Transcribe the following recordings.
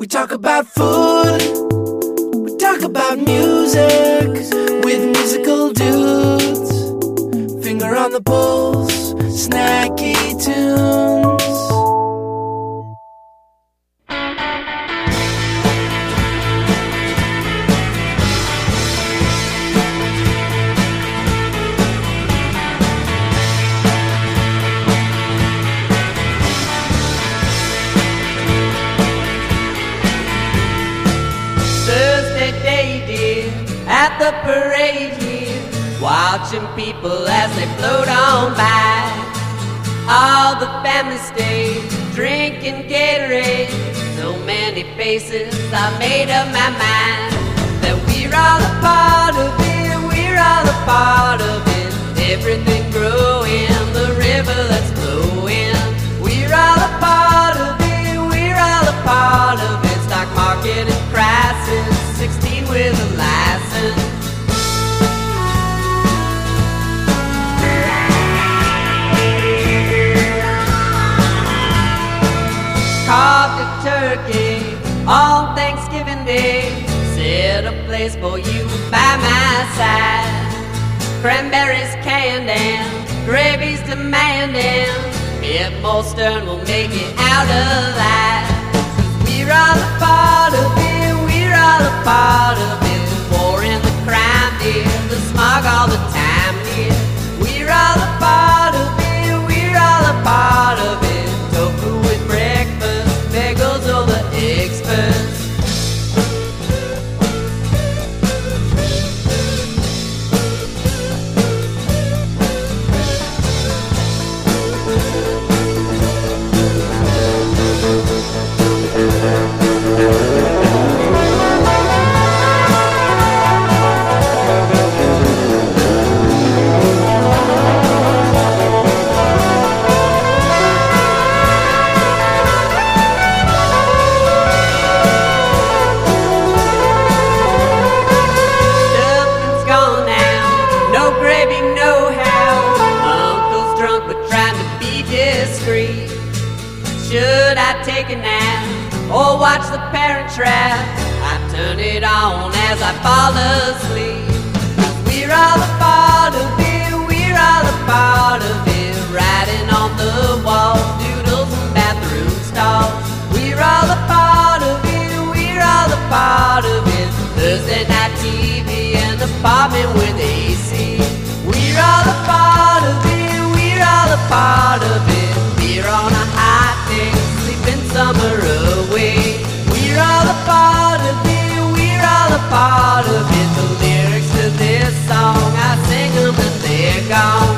We talk about food, we talk about music, with musical dudes. Finger on the pulse, snacky tunes. At the parade here, watching people as they float on by. All the family stayed, drinking Gatorade. So many faces, I made up my mind that we're all a part of it, we're all a part of it. Everything growing, the river that's flowing. We're all a part of it, we're all a part of it. Stock market and crisis, 16 with a license. Carved a turkey on Thanksgiving Day. Set a place for you by my side. Cranberries canned and gravy's demanding. If Molstern will make it out alive. 'Cause we're all a part of it, we're all a part of it. The war and the crime, dear, the smog all the time, dear. We're all a part of it, we're all a part of it. Tofu with breakfast, bagels over eggs first. Should I take a nap or watch The Parent Trap? I turn it on as I fall asleep. 'Cause we're all a part of it, we're all a part of it. Writing on the wall, doodles and bathroom stalls. We're all a part of it, we're all a part of it. Thursday night TV and apartment with AC. We're all a part of it, we're all a part of it. We're on a hot day, sleeping summer away. We're all a part of it, we're all a part of it. The lyrics to this song, I sing them and they're gone.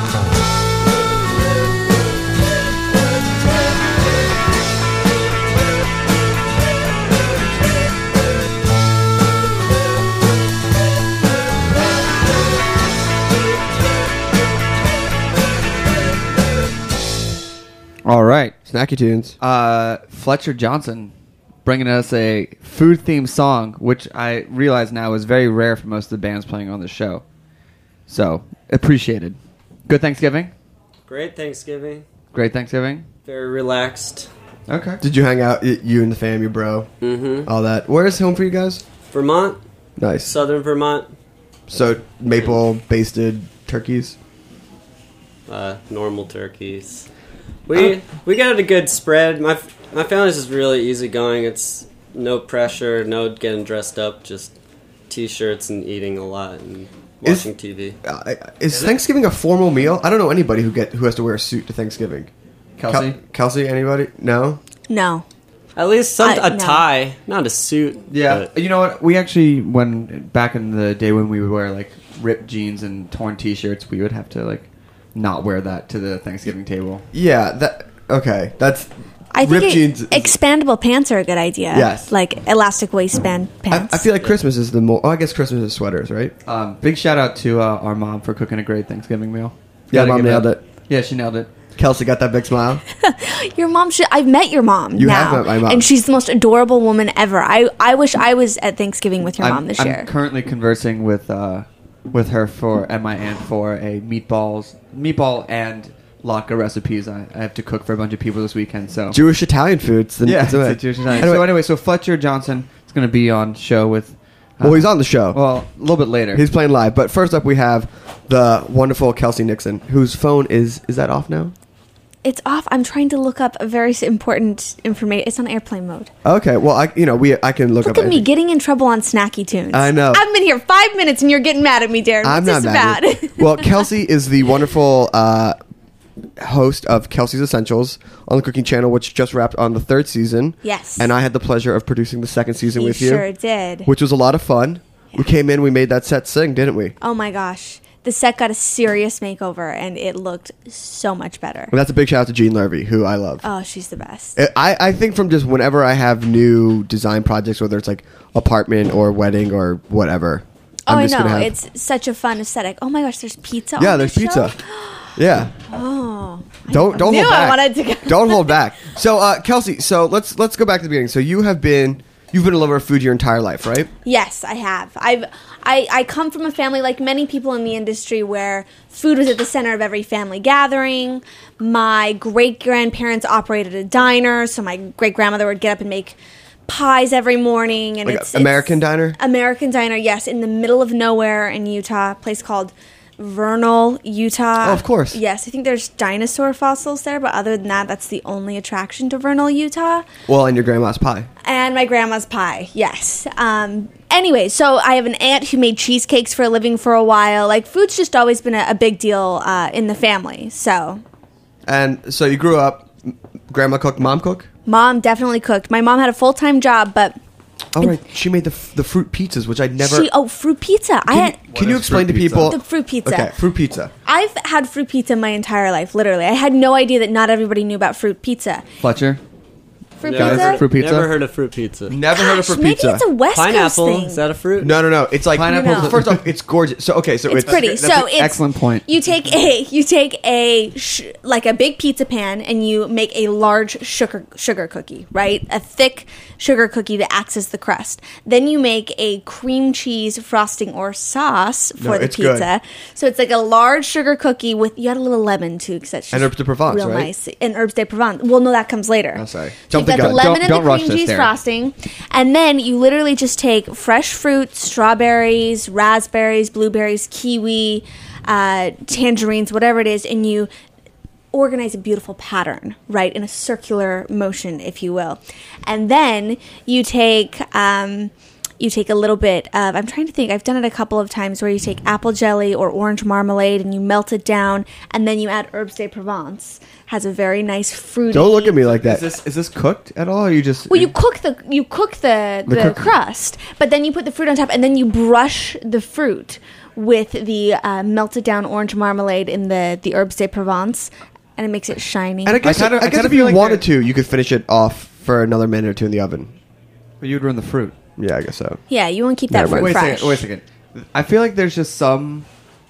All right. Snacky tunes. Fletcher Johnson bringing us a food-themed song, which I realize now is very rare for most of the bands playing on the show. So, appreciated. Good Thanksgiving? Great Thanksgiving. Great Thanksgiving? Very relaxed. Okay. Did you hang out, you and the fam, your bro? Mm-hmm. All that. Where's home for you guys? Vermont. Nice. Southern Vermont. So, maple-basted turkeys? Normal turkeys. We got a good spread. My family's just really easygoing. It's no pressure, no getting dressed up, just T-shirts and eating a lot and watching TV. Is Thanksgiving a formal meal? I don't know anybody who has to wear a suit to Thanksgiving. Kelsey? Kelsey, anybody? No? No. At least a tie, not a suit. Yeah. But You know what? We actually, back in the day when we would wear, like, ripped jeans and torn T-shirts, we would have to, like, not wear that to the Thanksgiving table. Yeah, that's... I think ripped jeans expandable pants are a good idea. Yes. Like elastic waistband pants. I feel like Christmas is the more... Oh, I guess Christmas is sweaters, right? Big shout out to our mom for cooking a great Thanksgiving meal. Yeah, Mom nailed it. Yeah, she nailed it. Kelsey got that big smile. Your mom should... I've met your mom You now. have met my mom. And she's the most adorable woman ever. I wish I was at Thanksgiving with your mom this year. I'm currently conversing with her and my aunt for a meatball and latke recipes. I have to cook for a bunch of people this weekend. So Jewish Italian foods. yeah, it's a Jewish Italian. Anyway, So Fletcher Johnson is going to be on show with. well, he's on the show. Well, a little bit later. He's playing live. But first up, we have the wonderful Kelsey Nixon, whose phone is that off now? It's off. I'm trying to look up a very important information. It's on airplane mode. Okay, well, I can look up. Look at me anything. getting in trouble on Snacky Tunes. I know. I've been here 5 minutes and you're getting mad at me, Darren. I'm What's not this mad. about? At you. Well, Kelsey is the wonderful host of Kelsey's Essentials on the Cooking Channel, which just wrapped on the 3rd season. Yes. And I had the pleasure of producing the 2nd season You with you. sure did. Which was a lot of fun. We came in, we made that set sing, didn't we? Oh my gosh. The set got a serious makeover and it looked so much better. And that's a big shout out to Jean Lurvy, who I love. Oh, she's the best. I think from just whenever I have new design projects, whether it's like apartment or wedding or whatever. Oh, I'm I just know. gonna have, It's such a fun aesthetic. Oh my gosh, there's pizza yeah, on there's this pizza. show? Yeah. Oh. Don't knew hold I back. wanted to go. Don't hold back. So, Kelsey, let's go back to the beginning. So you've been a lover of food your entire life, right? Yes, I have. I come from a family like many people in the industry where food was at the center of every family gathering. My great-grandparents operated a diner, so my great-grandmother would get up and make pies every morning. And Like it's American Diner? American Diner, yes, in the middle of nowhere in Utah, a place called Vernal, Utah. Oh, of course. Yes, I think there's dinosaur fossils there, but other than that, that's the only attraction to Vernal, Utah. Well, and your grandma's pie. And my grandma's pie, yes. Anyway, so I have an aunt who made cheesecakes for a living for a while. Like, food's just always been a big deal in the family, so. And so you grew up, grandma cooked, mom cook? Mom definitely cooked. My mom had a full-time job, but Oh, right. She made the fruit pizzas, which I'd never... fruit pizza. Can you explain to fruit pizza? people... The fruit pizza. Okay, fruit pizza. I've had fruit pizza my entire life, literally. I had no idea that not everybody knew about fruit pizza. Fletcher. Fruit Never pizza? heard- Fruit pizza? Never heard of fruit pizza. Never heard of fruit Maybe pizza. it's a West Coast Pineapple, thing. is that a fruit? No. It's like... Pineapple. No. First off, it's gorgeous. So, okay, so It's pretty. That's So an it's excellent point. You take a like a big pizza pan and you make a large sugar cookie, right? A thick sugar cookie that acts as the crust. Then you make a cream cheese frosting or sauce for No, the it's pizza. So it's like a large sugar cookie with you add a little lemon too, because that's just And herbes de Provence, real right? nice. And herbes de Provence. Well, no, that comes later. Oh, sorry. So Jump you've the got the gun. lemon and Don't the rush cream this, cheese Darren. frosting, and then you literally just take fresh fruit, strawberries, raspberries, blueberries, kiwi, tangerines, whatever it is, and you organize a beautiful pattern, right, in a circular motion, if you will. And then you take a little bit of, I'm trying to think, I've done it a couple of times where you take apple jelly or orange marmalade and you melt it down, and then you add herbes de Provence. Has a very nice fruity. Don't look at me like that. Is this cooked at all? Or you just... Well, you cook the cook- crust, but then you put the fruit on top, and then you brush the fruit with the melted down orange marmalade in the herbes de Provence, and it makes it shiny. And I guess, I if kinda you feel like wanted they're- to, you could finish it off for another minute or two in the oven. But you'd ruin the fruit. Yeah, I guess so. Yeah, you want to keep that Never fruit mind. fresh. Wait a second. I feel like there's just some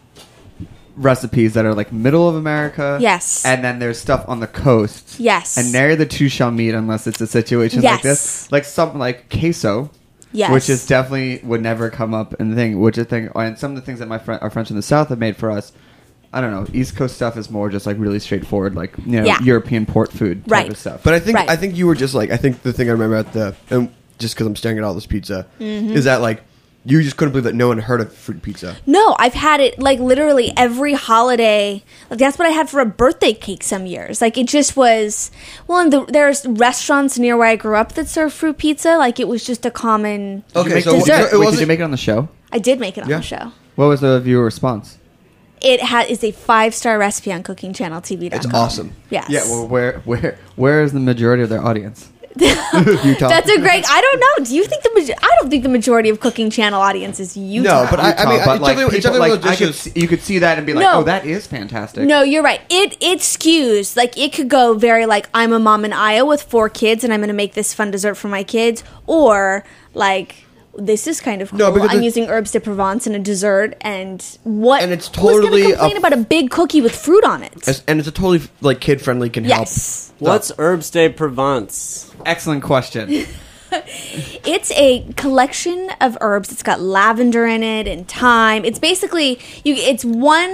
recipes that are like middle of America. Yes. And then there's stuff on the coast. Yes. And nary the two shall meet unless it's a situation like Yes. this. Like something like queso. Yes. Which is definitely would never come up in the thing. Which I think, and some of the things that our friends in the South have made for us, I don't know. East Coast stuff is more just like really straightforward, like Yeah. European port food type Right. of stuff. But I think Right. you were just like, I think the thing I remember at the, and just because I'm staring at all this pizza, Mm-hmm. is that like, you just couldn't believe that no one heard of fruit pizza. No, I've had it like literally every holiday. Like that's what I had for a birthday cake some years. Like it just was. Well, and there's restaurants near where I grew up that serve fruit pizza. Like it was just a common. Okay, so dessert. it Wait, did wasn't. you make it on the show? I did make it on Yeah. the show. What was the viewer response? It is a 5-star recipe on CookingChannelTV.com. It's awesome. Yes. Yeah. Well, where is the majority of their audience? Utah. That's a great. I don't know. Do you think I don't think the majority of Cooking Channel audience is Utah. No, but I mean, But, like, it's people, definitely like, I could just see, you could see that and be like, No. oh, that is fantastic. No, you're right. It skews. Like it could go very like I'm a mom in Iowa with 4 kids and I'm going to make this fun dessert for my kids, or like this is kind of cool. No, because I'm it- using herbes de Provence in a dessert, and what? And it's who's going totally to complain a- about a big cookie with fruit on it? and it's a totally like kid friendly, can Yes. What's herbes de Provence? Excellent question. It's a collection of herbs. It's got lavender in it and thyme. It's basically it's one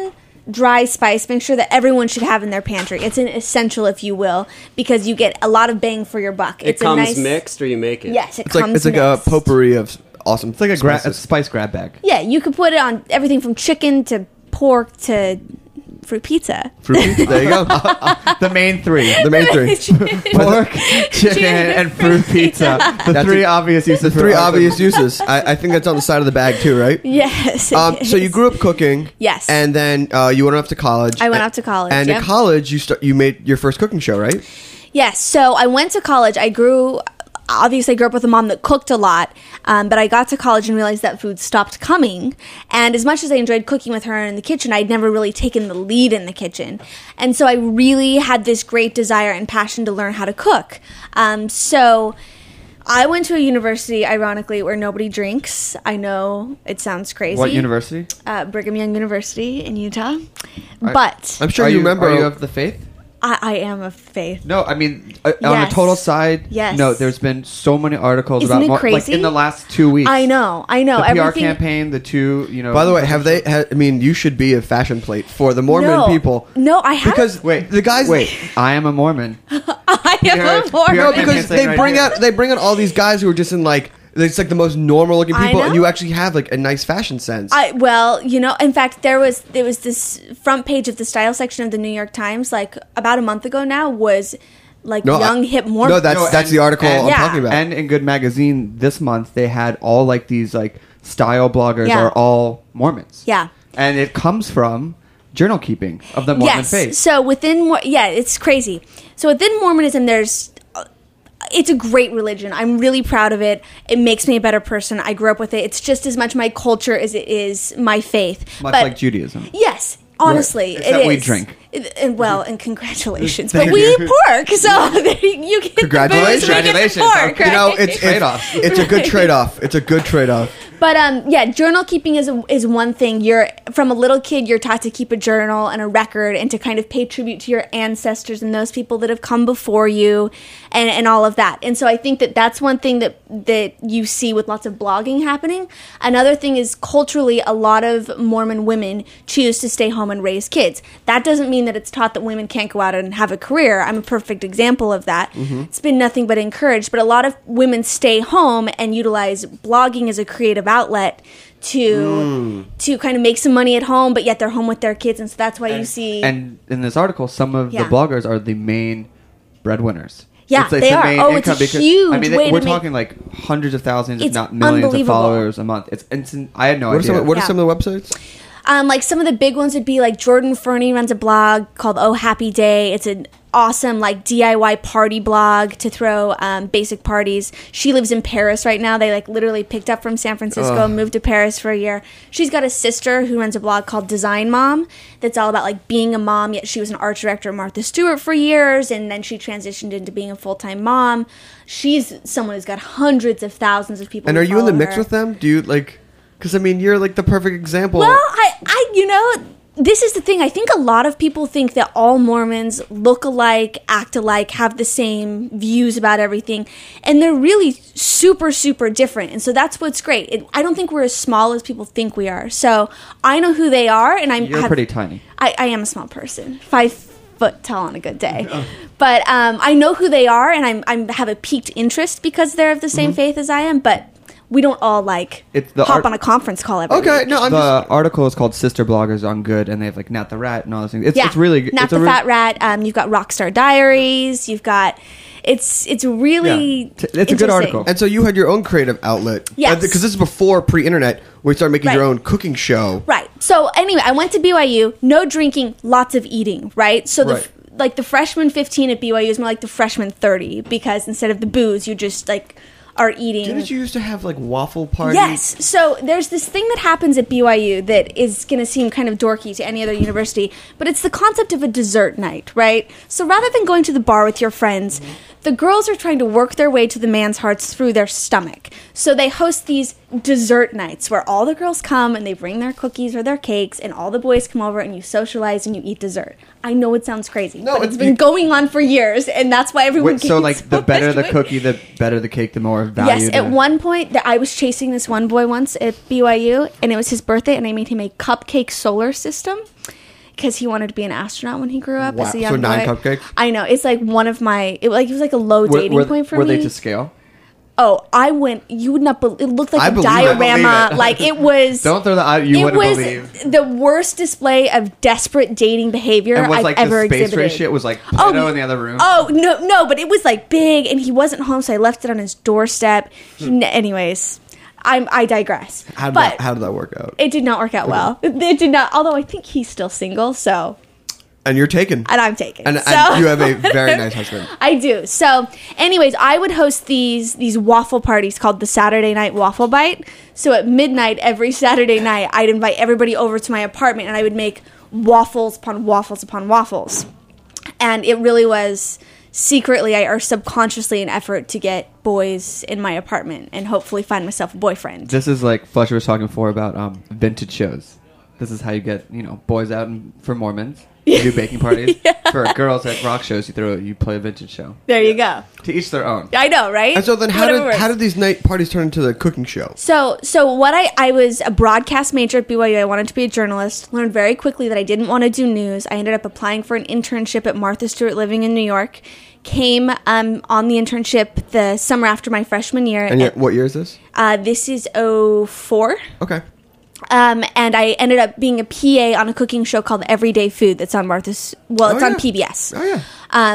dry spice mixture that everyone should have in their pantry. It's an essential, if you will, because you get a lot of bang for your buck. It comes mixed, or you make it? Yes, It's like a mixed. potpourri of awesome. It's like a spices. spice grab bag. Yeah, you could put it on everything from chicken to pork to fruit pizza. Fruit pizza. There you go. The main three. The main three. Pork, chicken, and fruit pizza. The That's three a- obvious uses. The for three our- obvious uses. I think that's on the side of the bag too, right? Yes. it So you is. grew up cooking. Yes. And then you went off to college. I went off to college, And yep. in college, you made your first cooking show, right? Yes. So I went to college. I grew up with a mom that cooked a lot, but I got to college and realized that food stopped coming. And as much as I enjoyed cooking with her in the kitchen, I'd never really taken the lead in the kitchen. And so I really had this great desire and passion to learn how to cook. So I went to a university, ironically, where nobody drinks. I know it sounds crazy. What university? Brigham Young University in Utah. But I'm sure Are you remember. Are you of the faith? I am of faith. No, I mean on Yes. a total side. Yes. No, there's been so many articles Isn't about it like crazy? in the last 2 weeks. I know. The PR Everything. campaign, the two, By the way, I mean, you should be a fashion plate for the Mormon people. No, I haven't. Because the guys. Wait, I am a Mormon. I am PR a Mormon. No, campaign because saying they right bring out all these guys who are just in like it's like the most normal looking I people, and know. you actually have like a nice fashion sense. In fact, there was this front page of the style section of the New York Times, like about a month ago now, was like young hip Mormons. No, that's the article I'm Yeah. talking about. And in Good Magazine this month, they had all like these like style bloggers Yeah. are all Mormons. Yeah. And it comes from journal keeping of the Mormon Yes. faith. So it's crazy. So within Mormonism, it's a great religion. I'm really proud of it. It makes me a better person. I grew up with it. It's just as much my culture as it is my faith. Much But like Judaism. yes, honestly, Except it is. we drink. And congratulations, Thank but we you. eat pork, so you get Congratulations. the booze, we get the Congratulations. pork, Okay. right? it's trade-off. It's a good trade-off. It's a good trade-off. But journal keeping is one thing. You're from a little kid, you're taught to keep a journal and a record and to kind of pay tribute to your ancestors and those people that have come before you, and all of that. And so I think that's one thing that you see with lots of blogging happening. Another thing is culturally, a lot of Mormon women choose to stay home and raise kids. That doesn't mean that it's taught that women can't go out and have a career. I'm a perfect example of that. It's been nothing but encouraged. But a lot of women stay home and utilize blogging as a creative outlet to kind of make some money at home, but yet they're home with their kids, and so that's why you see. And in this article, some of Yeah. the bloggers are the main breadwinners. Yeah, they are. Oh, it's a huge way we're to make- talking like hundreds of thousands, if It's not millions of unbelievable. followers a month. I had no What are idea. Yeah. some of the websites? Like some of the big ones would be like Jordan Fernie runs a blog called Oh Happy Day. It's an awesome like DIY party blog to throw basic parties. She lives in Paris right now. They like literally picked up from San Francisco and moved to Paris for a year. She's got a sister who runs a blog called Design Mom that's all about like being a mom, yet she was an art director at Martha Stewart for years, and then she transitioned into being a full-time mom. She's someone who's got hundreds of thousands of people And who are you in the follow mix her. with them? Do you like? Because I mean, you're like the perfect example. Well, this is the thing. I think a lot of people think that all Mormons look alike, act alike, have the same views about everything, and they're really super, super different. And so that's what's great. I don't think we're as small as people think we are. So I know who they are, and You're pretty tiny. I am a small person, 5 foot tall on a good day, but I know who they are, and I have a piqued interest because they're of the same faith as I am, but. We don't all It's the hop art- on a conference call every Okay, week. no, I'm The just. article is called Sister Bloggers on Good, and they have like Nat the Rat and all those things. It's really good. Not It's the a re- Fat Rat. You've got Rockstar Diaries. You've got it's really Yeah. It's a good interesting. article. And so you had your own creative outlet. Yes. Because this is before pre-internet, where you started making your Right. own cooking show. Right. So anyway, I went to BYU. No drinking, lots of eating. Right. So Right. the freshman 15 at BYU is more like the freshman 30 because instead of the booze, you just like are eating. Didn't you used to have like waffle parties? Yes. So there's this thing that happens at BYU that is going to seem kind of dorky to any other university, but it's the concept of a dessert night, right? So rather than going to the bar with your friends, the girls are trying to work their way to the man's hearts through their stomach. So they host these dessert nights where all the girls come and they bring their cookies or their cakes, and all the boys come over and you socialize and you eat dessert. I know it sounds crazy, No, but it's been going on for years, and that's why everyone Wait, gets so like the better the into it. cookie, the better the cake, the more value. Yes, at one point, I was chasing this one boy once at BYU, and it was his birthday, and I made him a cupcake solar system. because he wanted to be an astronaut when he grew up Wow. as a young So 9 boy. cupcakes? I know. It's like one of my. It was like a low dating point for were me. they to scale? Oh, I went. You would not believe. It looked I like a believe it. I believe diorama. it. Like it was. Don't throw that. You It wouldn't was believe. the worst display of desperate dating behavior And was I've like ever the space exhibited. race shit was like Pluto in the other room. Oh no! But it was like big, and he wasn't home, so I left it on his doorstep. Anyways, I digress. How did, but how did that work out? it did not work out well. It did not. Although I think he's still single, so And you're taken. and I'm taken. And so. you have a very nice husband. I do. So, anyways, I would host these waffle parties called the Saturday Night Waffle Bite. So at midnight every Saturday night, I'd invite everybody over to my apartment, and I would make waffles upon waffles upon waffles. And it really was secretly or subconsciously an effort to get boys in my apartment and hopefully find myself a boyfriend. This is like Fletcher was talking before about vintage shows. This is how you get boys out for Mormons. You do baking parties. For girls at rock shows, you play a vintage show. There you go. To each their own. I know, right? And so then Whatever works. how did these night parties turn into the cooking show? So what I was a broadcast major at BYU. I wanted to be a journalist. Learned very quickly that I didn't want to do news. I ended up applying for an internship at Martha Stewart Living in New York. Came on the internship the summer after my freshman year. And what year is this? This is 04. Okay. And I ended up being a PA on a cooking show called Everyday Food that's on Martha's. Well, it's Oh, on yeah. PBS. Oh, yeah.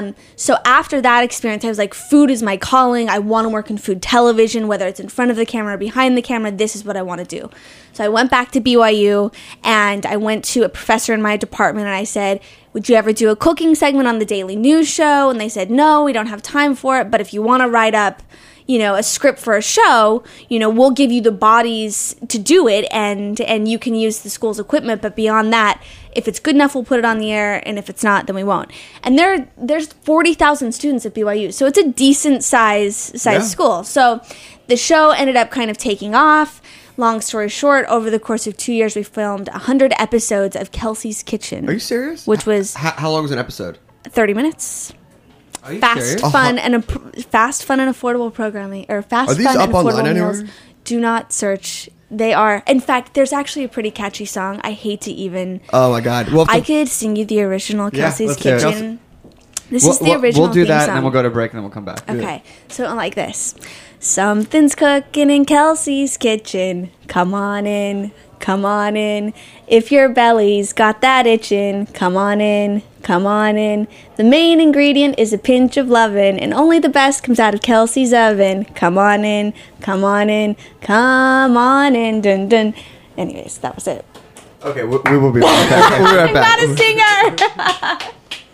So after that experience, I was like, food is my calling. I want to work in food television, whether it's in front of the camera or behind the camera. This is what I want to do. So I went back to BYU, and I went to a professor in my department, and I said, would you ever do a cooking segment on the Daily News show? And they said, no, we don't have time for it. But if you want to write up a script for a show, we'll give you the bodies to do it, and you can use the school's equipment. But beyond that, if it's good enough, we'll put it on the air, and if it's not, then we won't. And there's 40,000 students at BYU, so it's a decent size school. So the show ended up kind of taking off. Long story short, over the course of 2 years, we filmed 100 episodes of Kelsey's Kitchen. Are you serious? Which was How long was an episode? 30 minutes. Are you Fast, serious? fun, and affordable programming, or fast, Are these fun, up and online affordable anywhere? meals. Do not search. They are. In fact, there's actually a pretty catchy song. I hate to even. Oh my God! Well, I could sing you the original Yeah, Kelsey's let's hear it. Kitchen. This is the original. We'll do theme that, song. and then we'll go to break, and then we'll come back. Okay, so like this. Something's cooking in Kelsey's kitchen. Come on in, come on in. If your belly's got that itching, come on in, come on in. The main ingredient is a pinch of lovin', and only the best comes out of Kelsey's oven. Come on in, come on in, come on in, dun dun. Anyways, that was it. Okay, we will be right back. We'll be right I'm back. not a singer.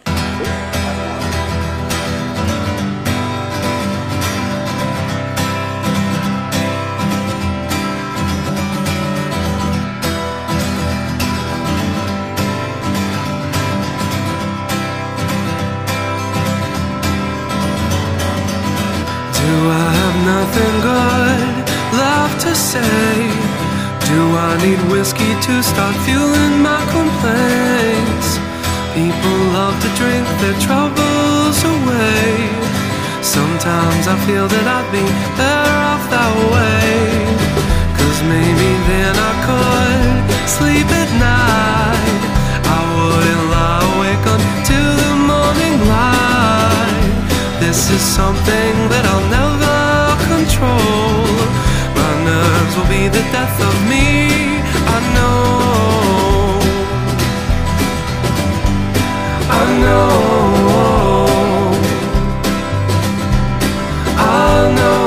Do I have nothing good left to say? Do I need whiskey to start fueling my complaints? People love to drink their troubles away. Sometimes I feel that I'd be better off that way. 'Cause maybe then I could sleep at night. I wouldn't lie awake until the morning light. This is something that I'll never control. My nerves will be the death of me, I know. I know. I know.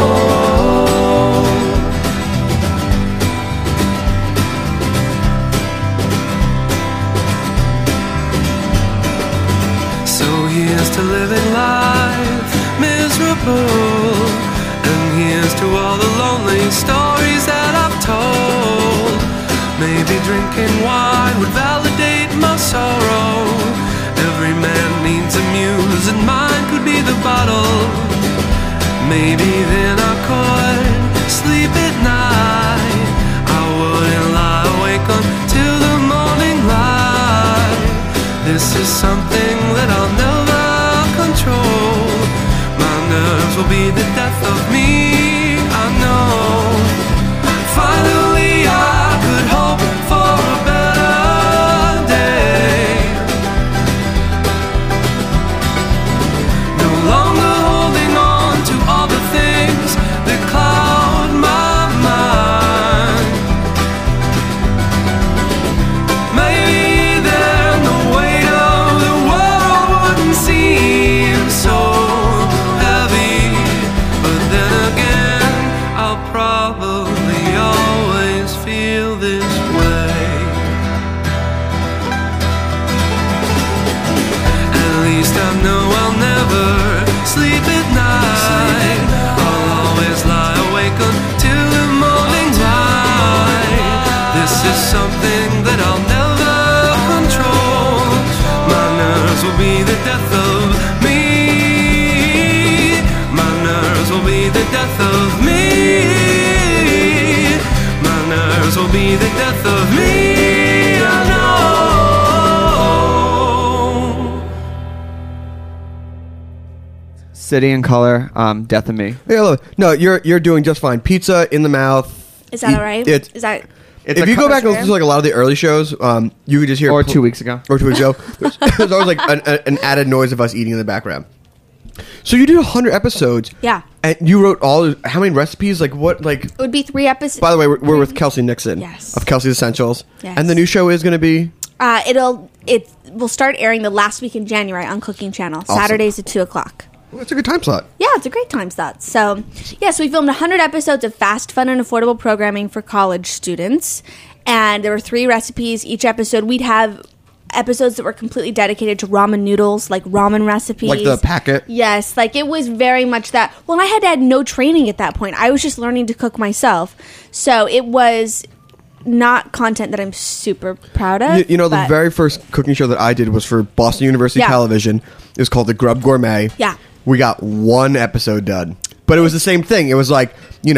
So here's to living life miserable, and here's to all the lonely stories that I've told. Maybe drinking wine would validate my sorrow. Every man needs a muse, and mine could be the bottle. Maybe then I could sleep at night. I wouldn't lie awake until the morning light. This is something that I'll never control. My nerves will be the death of me, I know. Finally I could hope for a better day. I'll probably always feel this way. At least I know I'll never sleep at night. I'll always lie awake until the morning light. This is something that I'll never control. My nerves will be the death of me. My nerves will be the death of me. My nerves will be the death of me. I know. City and Color, Death of Me. Yeah, look, no, you're doing just fine. Pizza in the Mouth. Is that all right? It's, Is that It's if a you go color back and listen to like a lot of the early shows, you could just hear Or 2 weeks ago. Or 2 weeks ago, there's always like an added noise of us eating in the background. So you did 100 episodes. Yeah. And you wrote how many recipes? Like what? Like. it would be 3 episodes. By the way, we're with Kelsey Nixon. Yes. Of Kelsey's Essentials. Yes. And the new show is going to be. It will start airing the last week in January on Cooking Channel, Awesome. Saturdays at 2:00. Well, it's a good time slot. Yeah, it's a great time slot. So, yes, we filmed 100 episodes of fast, fun, and affordable programming for college students. And there were 3 recipes each episode. We'd have episodes that were completely dedicated to ramen noodles, like ramen recipes. Like the packet. Yes, like it was very much that. Well, I had no training at that point. I was just learning to cook myself. So it was not content that I'm super proud of. You know, the but- very first cooking show that I did was for Boston University Yeah. Television. It was called The Grub Gourmet. Yeah. We got 1 episode done. But it was the same thing. It was like,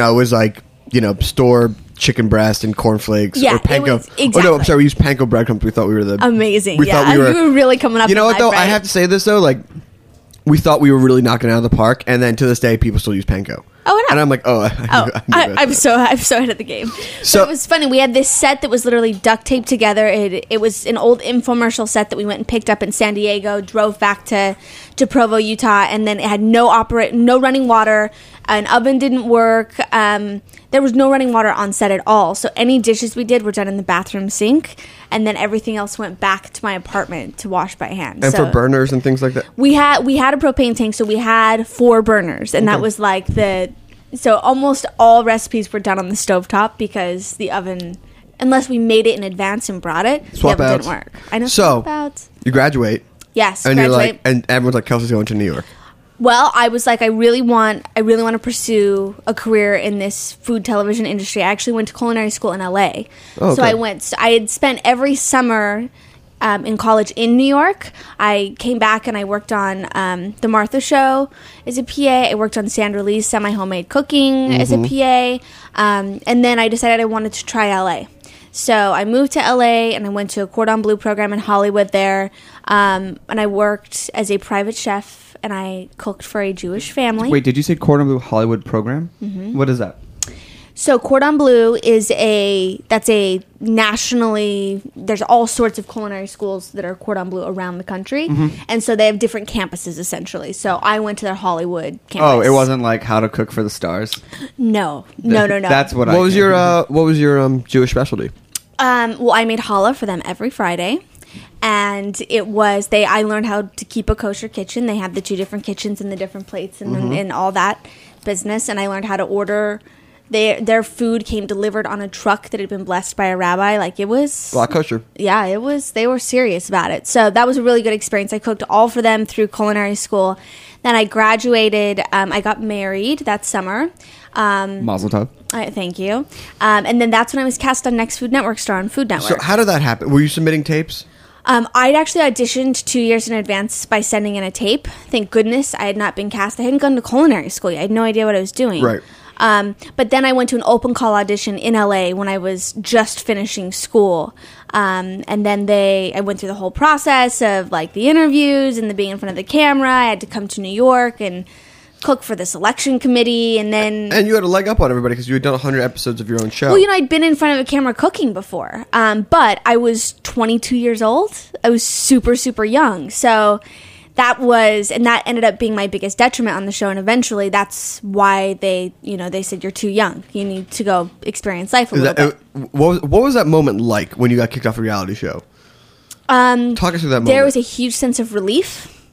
store chicken breast and cornflakes. Yeah, or it panko. was- Oh, no, I'm exactly. sorry. We used panko breadcrumbs. We thought we were the... Amazing. We Yeah, thought we were... you were really coming up. You know with what, though? life, I right? have to say this, though. Like, we thought we were really knocking it out of the park. And then to this day, people still use panko. Oh, I know. And I'm like, I knew I'm that. so ahead of the game. So- So it was funny. We had this set that was literally duct taped together. It was an old infomercial set that we went and picked up in San Diego, drove back to Provo, Utah, and then it had no running water. An oven didn't work. There was no running water on set at all. So any dishes we did were done in the bathroom sink, and then everything else went back to my apartment to wash by hand. And So for burners and things like that. we had a propane tank, so we had 4 burners, and that was like so almost all recipes were done on the stovetop because the oven, unless we made it in advance and brought it, Swap the oven outs. didn't work. I know. So- swap outs. You graduate. Yes, And graduate. you're like... And everyone's like, Kelsey's going to New York. Well, I was like, I really want to pursue a career in this food television industry. I actually went to culinary school in LA. Oh, So okay. I had spent every summer in college in New York. I came back and I worked on The Martha Show as a PA. I worked on Sandra Lee's Semi-Homemade Cooking as a PA. And then I decided I wanted to try LA. So I moved to LA and I went to a Cordon Bleu program in Hollywood there. And I worked as a private chef and I cooked for a Jewish family. Wait, did you say Cordon Bleu Hollywood program? Mm-hmm. What is that? So Cordon Bleu is a nationally, there's all sorts of culinary schools that are Cordon Bleu around the country. And so they have different campuses essentially. So I went to their Hollywood campus. Oh, it wasn't like How to Cook for the Stars. No. That's what I. What was your Jewish specialty? Well, I made challah for them every Friday. And it was I learned how to keep a kosher kitchen. They had the 2 different kitchens and the different plates and all that business. And I learned how to order. Their food came delivered on a truck that had been blessed by a rabbi. Like it was Black kosher. Yeah, it was. They were serious about it. So that was a really good experience. I cooked all for them through culinary school. Then I graduated. I got married that summer. Mazel tov. Thank you. And then that's when I was cast on Next Food Network star on Food Network. So how did that happen? Were you submitting tapes? I'd actually auditioned 2 years in advance by sending in a tape. Thank goodness I had not been cast. I hadn't gone to culinary school yet. I had no idea what I was doing. Right. But then I went to an open call audition in LA when I was just finishing school. And then I went through the whole process of like the interviews and the being in front of the camera. I had to come to New York and cook for the selection committee, and then... And you had a leg up on everybody because you had done 100 episodes of your own show. Well, I'd been in front of a camera cooking before, but I was 22 years old. I was super, super young. So that ended up being my biggest detriment on the show, and eventually that's why they said, you're too young. You need to go experience life a little bit. What was that moment like when you got kicked off a reality show? Talk us through that moment. There was a huge sense of relief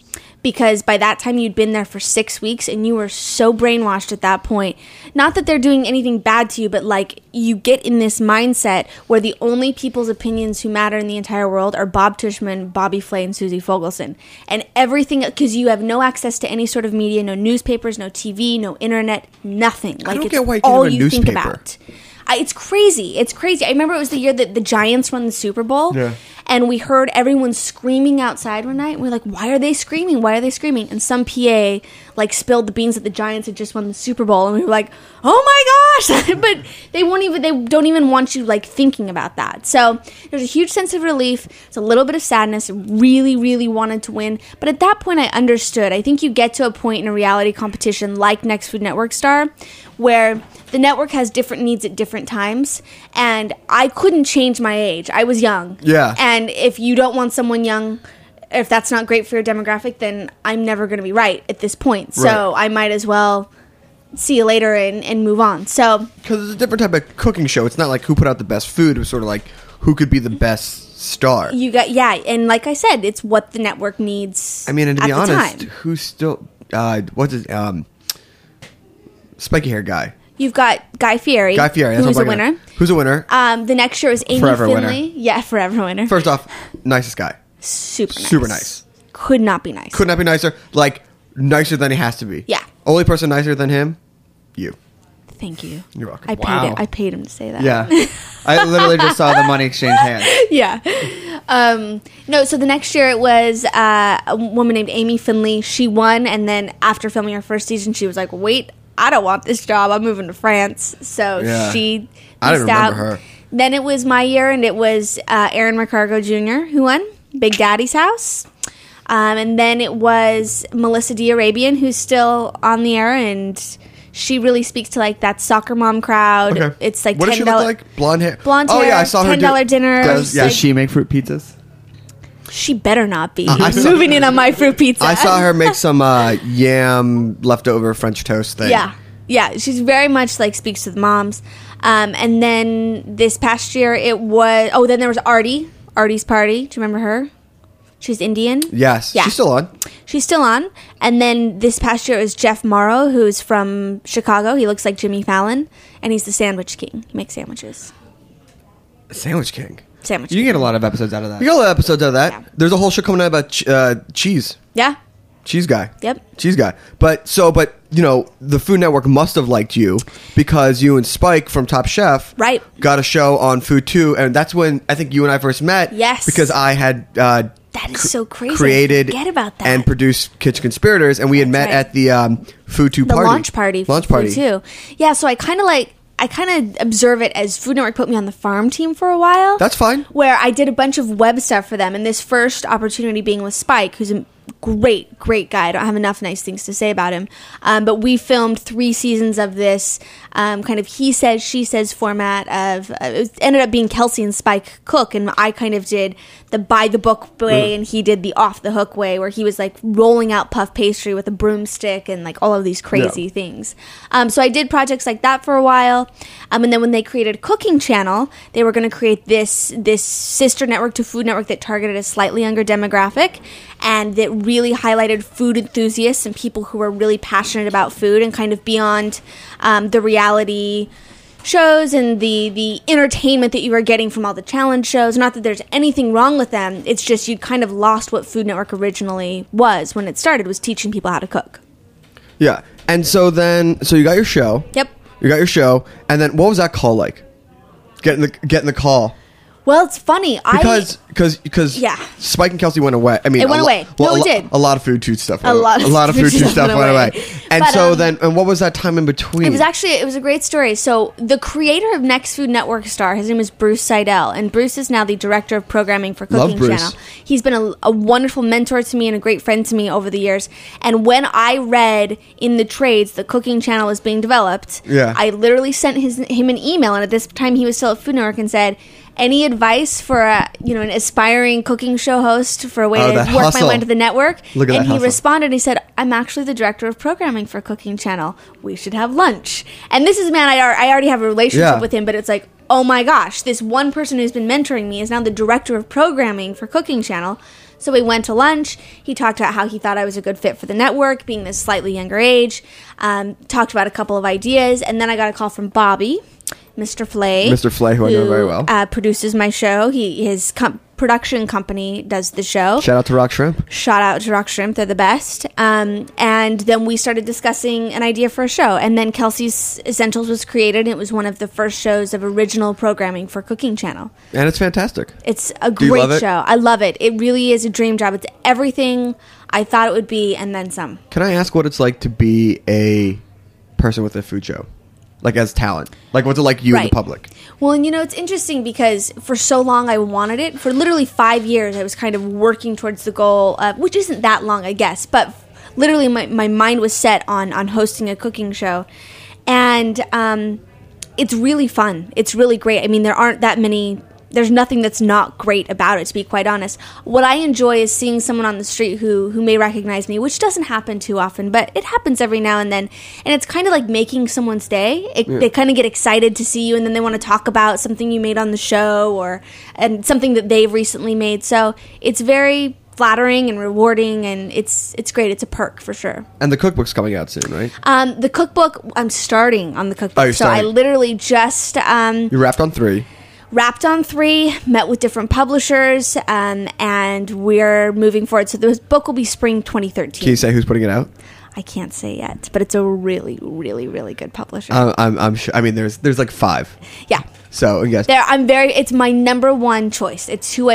because by that time you'd been there for 6 weeks and you were so brainwashed at that point. Not that they're doing anything bad to you, but like you get in this mindset where the only people's opinions who matter in the entire world are Bob Tushman, Bobby Flay, and Susie Fogelson. And everything, because you have no access to any sort of media, no newspapers, no TV, no internet, nothing. Like, don't it's get why you all can't have a you think newspaper. about. It's crazy. It's crazy. I remember it was the year that the Giants won the Super Bowl. Yeah. And we heard everyone screaming outside one night. And we're like, why are they screaming? Why are they screaming? And some PA like spilled the beans that the Giants had just won the Super Bowl. And we were like, oh my gosh. But they don't even want you like thinking about that. So there's a huge sense of relief. It's a little bit of sadness. Really, really wanted to win. But at that point I understood. I think you get to a point in a reality competition like Next Food Network Star where the network has different needs at different times. And I couldn't change my age. I was young. Yeah. And if you don't want someone young, if that's not great for your demographic, then I'm never going to be right at this point. So Right. I might as well see you later and move on. So Because it's a different type of cooking show. It's not like who put out the best food. It was sort of like who could be the best star. you got, and like I said, it's what the network needs. I mean, and to at be the honest, time. who's still what's his spiky hair guy? You've got Guy Fieri, Guy Fieri. That's who's what a I'm blanking on. winner. Who's a winner? The next year is Amy Forever winner. Finley. Yeah, forever winner. First off, nicest guy. Super nice. Could not be nice. Could not be nicer. Like nicer than he has to be. Yeah. Only person nicer than him, you. Thank you. You're welcome. I paid him to say that. Yeah. I literally just saw the money exchange hands. Yeah. No, so the next year it was a woman named Amy Finley. She won, and then after filming her first season, she was like, wait, I don't want this job. I'm moving to France. So Yeah. she I didn't missed remember out. her. Then it was my year, and it was Aaron McCargo Jr. who won, Big Daddy's House. And then it was Melissa DiArabian, who's still on the air, and she really speaks to like that soccer mom crowd. Okay. It's like what does she look like? Blonde hair. Blonde Oh hair, yeah, I saw her do $10 dinner. Does, yeah, Does she make fruit pizzas? She better not be. I saw- Moving in on my fruit pizza. I saw her make some yam leftover French toast thing. Yeah. She's very much like speaks to the moms. And then this past year it was. Oh, then there was Artie. Artie's Party. Do you remember her? She's Indian. Yes. Yeah. She's still on. She's still on. And then this past year it was Jeff Morrow, who's from Chicago. He looks like Jimmy Fallon, and he's the Sandwich King. He makes sandwiches. Sandwich King. Sandwich. You King. get a lot of episodes out of that. We got a lot of episodes out of that. Yeah. There's a whole show coming out about cheese. Yeah. Cheese guy. Yep. Cheese guy. But you know, the Food Network must have liked you because you and Spike from Top Chef Right. got a show on Food 2, and that's when I think you and I first met. Yes. Because I had That is so crazy. I created forget about that. and produced Kitchen Conspirators, and we had met right. at the Food 2 the party. launch party. for Launch party. Food too. Yeah. So I kind of observe it as Food Network put me on the farm team for a while. That's fine. Where I did a bunch of web stuff for them, and this first opportunity being with Spike, who's a great guy. I don't have enough nice things to say about him. But we filmed 3 seasons of this kind of he says, she says format of, it ended up being Kelsey and Spike cook, and I kind of did the by the book way, and he did the off the hook way, where he was like rolling out puff pastry with a broomstick and like all of these crazy things. So I did projects like that for a while. And then when they created a cooking channel, they were going to create this sister network to Food Network that targeted a slightly younger demographic, and that really highlighted food enthusiasts and people who were really passionate about food and kind of beyond the reality shows and the entertainment that you were getting from all the challenge shows. Not that there's anything wrong with them. It's just you kind of lost what Food Network originally was when it started, was teaching people how to cook. Yeah. And so you got your show. Yep. You got your show, and then what was that call like? Getting the call. Well, it's funny. Because Yeah. Spike and Kelsey went away. I mean, It went away. No, it did. A lot of Food 2 stuff. A lot of Food 2 stuff went away. And But, so and what was that time in between? It was a great story. So the creator of Next Food Network Star, his name is Bruce Seidel, and Bruce is now the director of programming for Love Cooking Bruce. Channel. He's been a wonderful mentor to me and a great friend to me over the years. And when I read in the trades the Cooking Channel was being developed, Yeah. I literally sent him an email, and at this time he was still at Food Network, and said, any advice for an aspiring cooking show host for a way to that work hustle. my way into the network? Look at and that he hustle. responded, and he said, I'm actually the director of programming for Cooking Channel. We should have lunch. And this is, man, I already have a relationship Yeah. with him, but it's like, oh my gosh, this one person who's been mentoring me is now the director of programming for Cooking Channel. So we went to lunch. He talked about how he thought I was a good fit for the network, being this slightly younger age. Talked about a couple of ideas. And then I got a call from Bobby, Mr. Flay. Mr. Flay, who I know very well. Produces my show. His production company does the show. Shout out to Rock Shrimp. Shout out to Rock Shrimp. They're the best. And then we started discussing an idea for a show. And then Kelsey's Essentials was created. It was one of the first shows of original programming for Cooking Channel. And it's fantastic. It's a Do you love great it? show. I love it. It really is a dream job. It's everything I thought it would be and then some. Can I ask what it's like to be a person with a food show? Like, as talent? Like, what's it like you in the Right. public? Well, and it's interesting because for so long I wanted it. For literally 5 years, I was kind of working towards the goal, which isn't that long, I guess. But literally my mind was set on hosting a cooking show. And it's really fun. It's really great. I mean, there aren't that many... There's nothing that's not great about it, to be quite honest. What I enjoy is seeing someone on the street who may recognize me, which doesn't happen too often, but it happens every now and then. And it's kind of like making someone's day. They kind of get excited to see you, and then they want to talk about something you made on the show and something that they've recently made. So it's very flattering and rewarding, and it's great. It's a perk for sure. And the cookbook's coming out soon, right? The cookbook, I'm starting on the cookbook. Oh, you're so I starting. literally just... You wrapped on 3. Wrapped on 3, met with different publishers, and we're moving forward. So the book will be spring 2013. Can you say who's putting it out? I can't say yet, but it's a really, really, really good publisher. I'm sure. I mean, there's like 5. Yeah. So, yes. It's my number one choice. It's who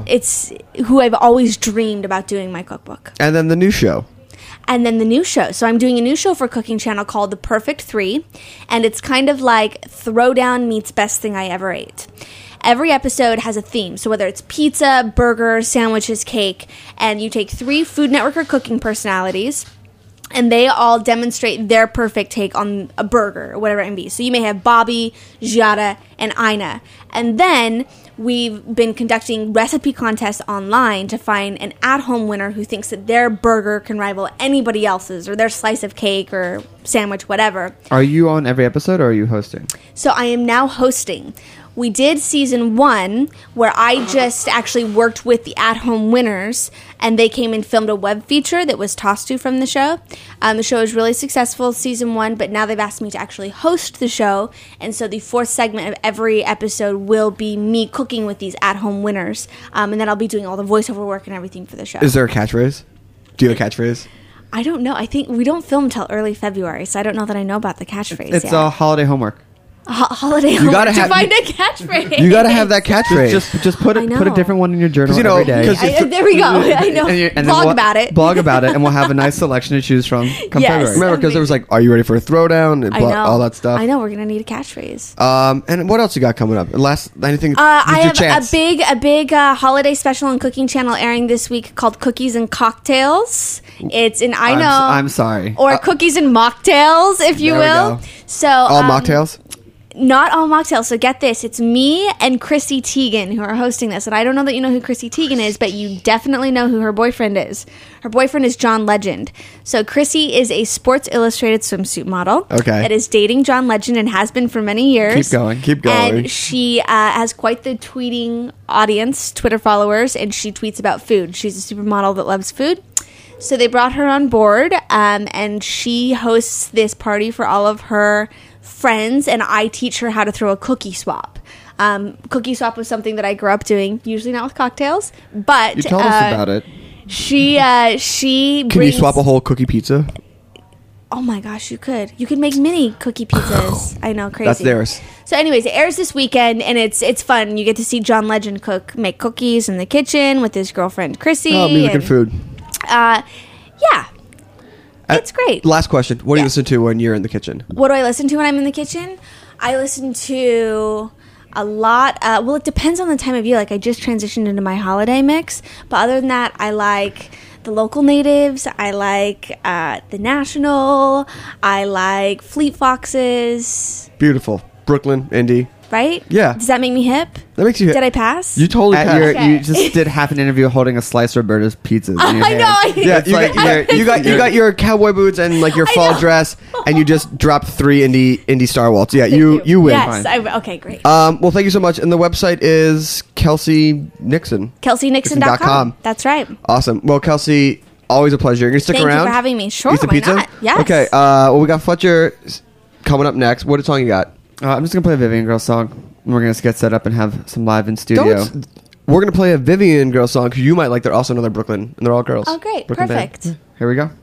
I've always dreamed about doing my cookbook. And then the new show. And then the new show. So I'm doing a new show for Cooking Channel called The Perfect 3. And it's kind of like Throwdown meets Best Thing I Ever Ate. Every episode has a theme. So whether it's pizza, burger, sandwiches, cake, and you take 3 Food Network or cooking personalities, and they all demonstrate their perfect take on a burger or whatever it may be. So you may have Bobby, Giada, and Ina. And then we've been conducting recipe contests online to find an at-home winner who thinks that their burger can rival anybody else's, or their slice of cake or sandwich, whatever. Are you on every episode, or are you hosting? So I am now hosting. We did season 1 where I just actually worked with the at-home winners, and they came and filmed a web feature that was tossed to from the show. The show was really successful season 1, but now they've asked me to actually host the show, and so the 4th segment of every episode will be me cooking with these at-home winners, and then I'll be doing all the voiceover work and everything for the show. Is there a catchphrase? Do you have a catchphrase? I don't know. I think we don't film until early February, so I don't know that I know about the catchphrase It's yet. holiday homework. Holiday You gotta homework to have- find a catchphrase. You got to have that catchphrase. Just put I put a know. different one in your journal 'Cause, you know, every day. 'cause There we go. I know. And then Blog we'll- about it. Blog about it, and we'll have a nice selection to choose from come Yes. February. Remember, because there was like, are you ready for a throwdown? And I know. all that stuff. I know. We're gonna need a catchphrase. And what else you got coming up? Anything? I use your have chance. a big holiday special on Cooking Channel airing this week called Cookies and Cocktails. It's in I know. I'm sorry. Or Cookies and Mocktails, if you There we will. go. So All mocktails? Not all mocktails. So get this. It's me and Chrissy Teigen who are hosting this. And I don't know that you know who Chrissy Teigen is, but you definitely know who her boyfriend is. Her boyfriend is John Legend. So Chrissy is a Sports Illustrated swimsuit model. Okay. That is dating John Legend and has been for many years. Keep going, keep going. And she has quite the tweeting audience, Twitter followers, and she tweets about food. She's a supermodel that loves food. So they brought her on board, and she hosts this party for all of her friends, and I teach her how to throw a cookie swap. Cookie swap was something that I grew up doing, usually not with cocktails, but You told us about it. She Can you swap a whole cookie pizza? Oh my gosh, you could make mini cookie pizzas. I know, crazy. That's theirs. So anyways, it airs this weekend, and it's fun. You get to see John Legend make cookies in the kitchen with his girlfriend Chrissy. Oh, music and food. Yeah. It's great. Last question. What do you Yeah. listen to when you're in the kitchen? What do I listen to when I'm in the kitchen? I listen to a lot. Well, it depends on the time of year. Like, I just transitioned into my holiday mix. But other than that, I like the local natives. I like the National. I like Fleet Foxes. Beautiful. Brooklyn, Indy. right? Yeah. Does that make me hip? That makes you. Did I pass? You totally At passed. Okay. You just did half an interview holding a slice of Roberta's pizzas. In your I hand. know. I Yeah, It's like you got your cowboy boots and like your I fall know. dress, and you just dropped 3 indie Star Waltz. Yeah, you win. Yes. Fine. Okay, great. Well, thank you so much. And the website is Kelsey Nixon. KelseyNixon.com. That's right. Awesome. Well, Kelsey, always a pleasure. You're gonna stick Thank around. you for having me. Sure, Eat some why pizza. not? Yes. Okay. Well, we got Fletcher coming up next. What song you got? I'm just gonna play a Vivian Girl song. And we're gonna get set up and have some live in studio. We're gonna play a Vivian Girl song because you might like. They're also another Brooklyn, and they're all girls. Oh, great. Brooklyn band. Perfect. Here we go.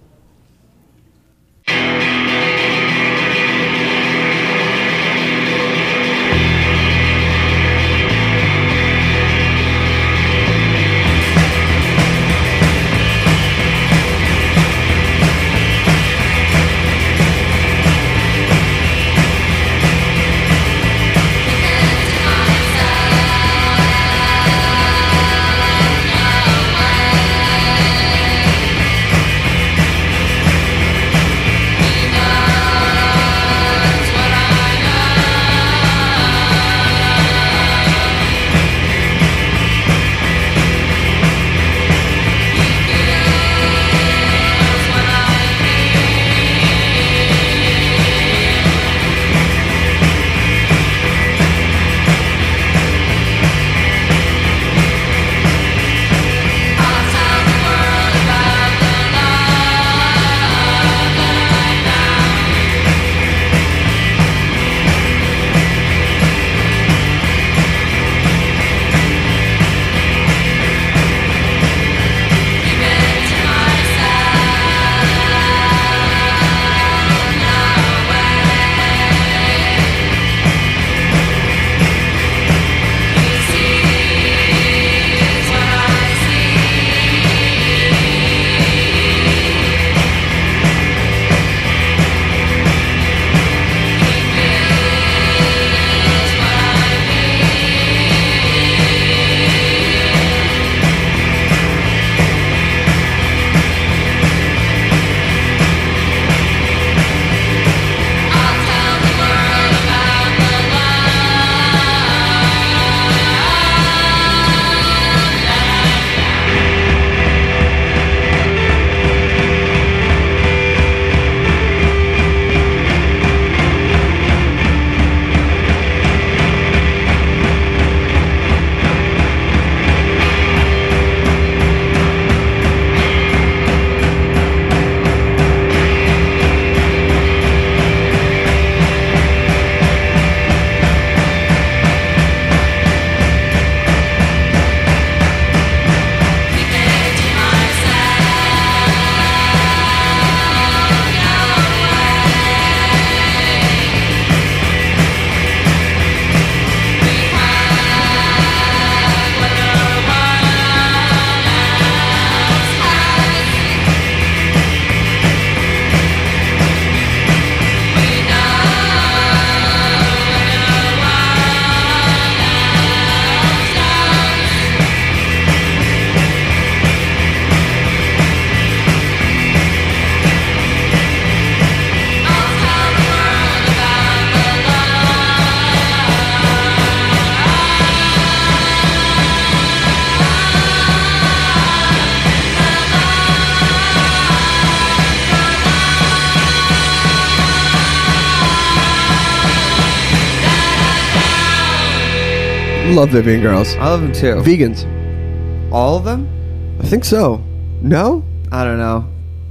Love Vivian Girls. I love them too. Vegans. All of them? I think so. No? I don't know.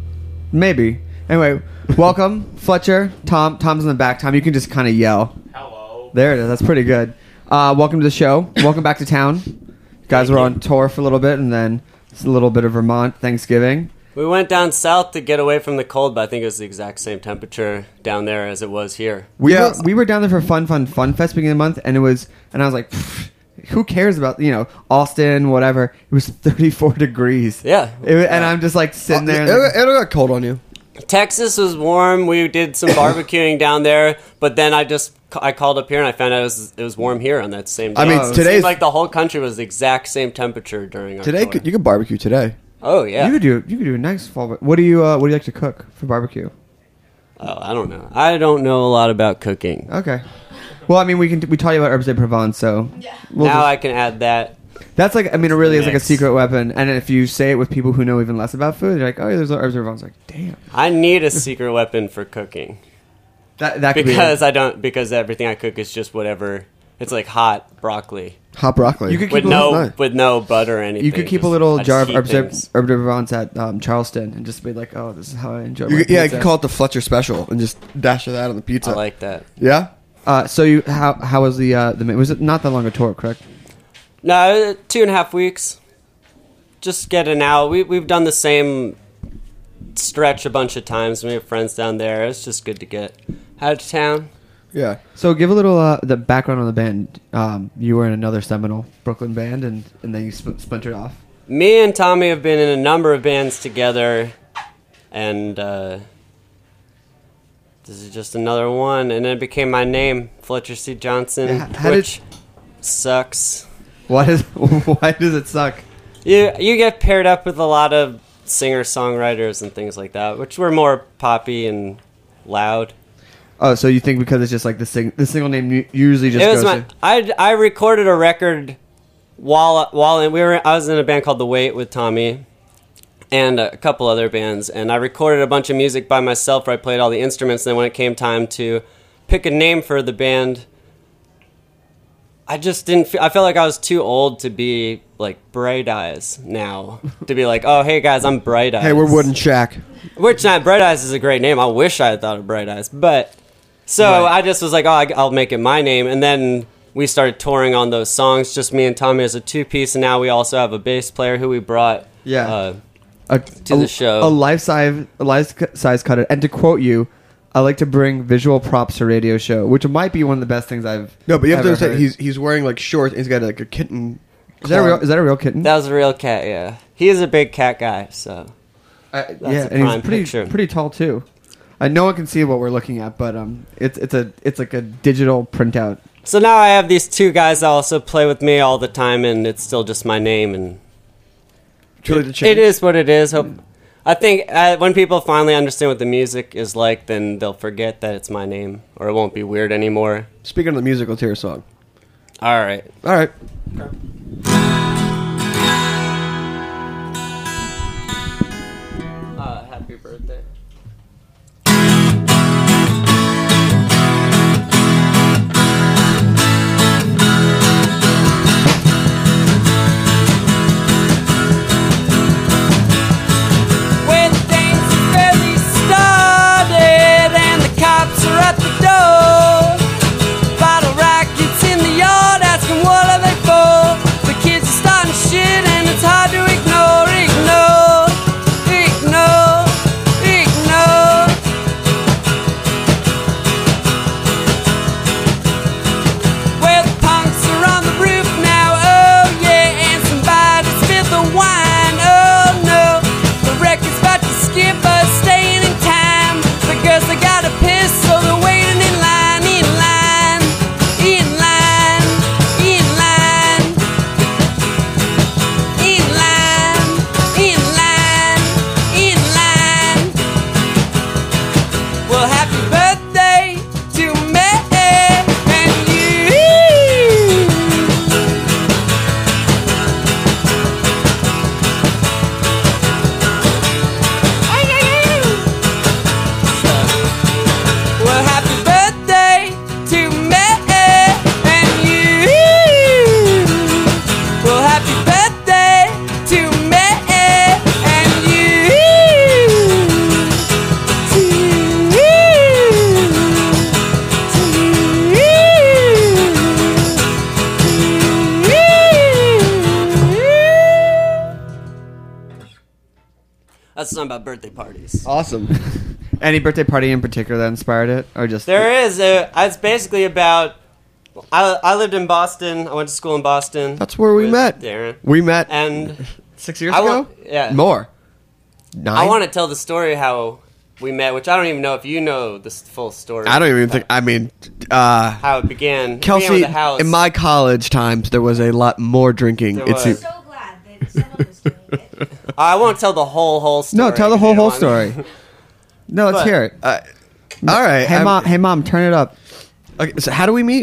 Maybe. Anyway, welcome, Fletcher. Tom's in the back. Tom, you can just kind of yell. Hello. There it is. That's pretty good. Welcome to the show. Welcome back to town. You guys were on tour for a little bit, and then it's a little bit of Vermont Thanksgiving. We went down south to get away from the cold, but I think it was the exact same temperature down there as it was here. We were down there for Fun Fest beginning of the month, and I was like, who cares about, Austin, whatever. It was 34 degrees. Yeah. And I'm just like sitting there. It got cold on you. Texas was warm. We did some barbecuing down there, but then I called up here and I found out it was warm here on that same day. I mean, it today's seemed like the whole country was the exact same temperature during our today. tour. You could barbecue today. Oh yeah. You could do a nice fall. What do you like to cook for barbecue? Oh, I don't know. I don't know a lot about cooking. Okay. Well, I mean, we taught you about herbs de Provence, so we'll now just- I can add that. that's like, I mean, it really is like a Mix. secret weapon. And if you say it with people who know even less about food, you're like, oh, yeah, there's herbs de Provence. Like, damn, I need a secret weapon for cooking that could because be because everything I cook is just whatever. It's like hot broccoli Hot broccoli. You could with keep no butter or anything. You could keep a Just- little I just jar of heat herbs de things. Provence at Charleston and just be like, oh, this is how I enjoy my You pizza. could call it the Fletcher Special and just dash that on the pizza. I like that. Yeah. So how was the was it not that long a tour, correct? No, 2.5 weeks. Just getting out. We've done the same stretch a bunch of times. We have friends down there. It's just good to get out of town. Yeah. So give a little the background on the band. You were in another seminal Brooklyn band, and then you splintered off. Me and Tommy have been in a number of bands together, and this is just another one. And it became my name, Fletcher C. Johnson, Yeah, how did- which sucks. Why does it suck? You get paired up with a lot of singer-songwriters and things like that, which were more poppy and loud. Oh, so you think because it's just like the single name usually just It was goes to... I recorded a I was in a band called The Wait with Tommy and a couple other bands, and I recorded a bunch of music by myself where I played all the instruments. And then when it came time to pick a name for the band, I just didn't. I felt like I was too old to be like Bright Eyes now. To be like, oh hey guys, I'm Bright Eyes. Hey, we're Wooden Shack. Which not Bright Eyes is a great name. I wish I had thought of Bright Eyes, but so Right. I just was like, oh, I'll make it my name, and then we started touring on those songs, just me and Tommy as a two-piece, and now we also have a bass player who we brought. Yeah. To the show. A life-size cut. And to quote you, I like to bring visual props to radio show, which might be one of the best things I've No, but you have to ever understand, heard. he's wearing like shorts and he's got like a kitten. Is that a real kitten? That was a real cat, yeah. He is a big cat guy, so. Yeah, a and prime he's picture. pretty tall too. No one can see what we're looking at, but it's like a digital printout. So now I have these two guys that also play with me all the time, and it's still just my name, and Truly the change. it is what it is. I think when people finally understand what the music is like, then they'll forget that it's my name, or it won't be weird anymore. Speaking of the music, let's hear a song. All right. All right. Happy birthday. When things have barely started and the cops are at the door, bottle rockets in the yard asking what are they for. The kids are starting shit and it's hard to ignore, ignore, ignore, ignore. Well, the punks are on the roof now, oh yeah, and somebody spilled the wine, oh no. The record's about to skip us, staying in time. The girls, they got a piss, so they're waiting in line, in line, in line, in line, in line, in line, in line. Well, happy birthday to me and you. Well, happy birthday to me and you. Well, happy birthday to me and you. To That's a song about birthday parties. Awesome. Any birthday party in particular that inspired it, or just There is. It's basically about. I lived in Boston. I went to school in Boston. That's where we with met. Darren. We met And 6 years I ago? want. Yeah. More. 9? I want to tell the story how we met, which I don't even know if you know the full story. I don't even think. I mean, how it began. It began Kelsey, with the house. in my college times, there was a lot more drinking. There It's was. So glad that someone was doing it. I won't tell the whole story. no? Tell the if you whole want. story. No, let's But- hear it. all right. Hey mom, turn it up. Okay, so how do we meet?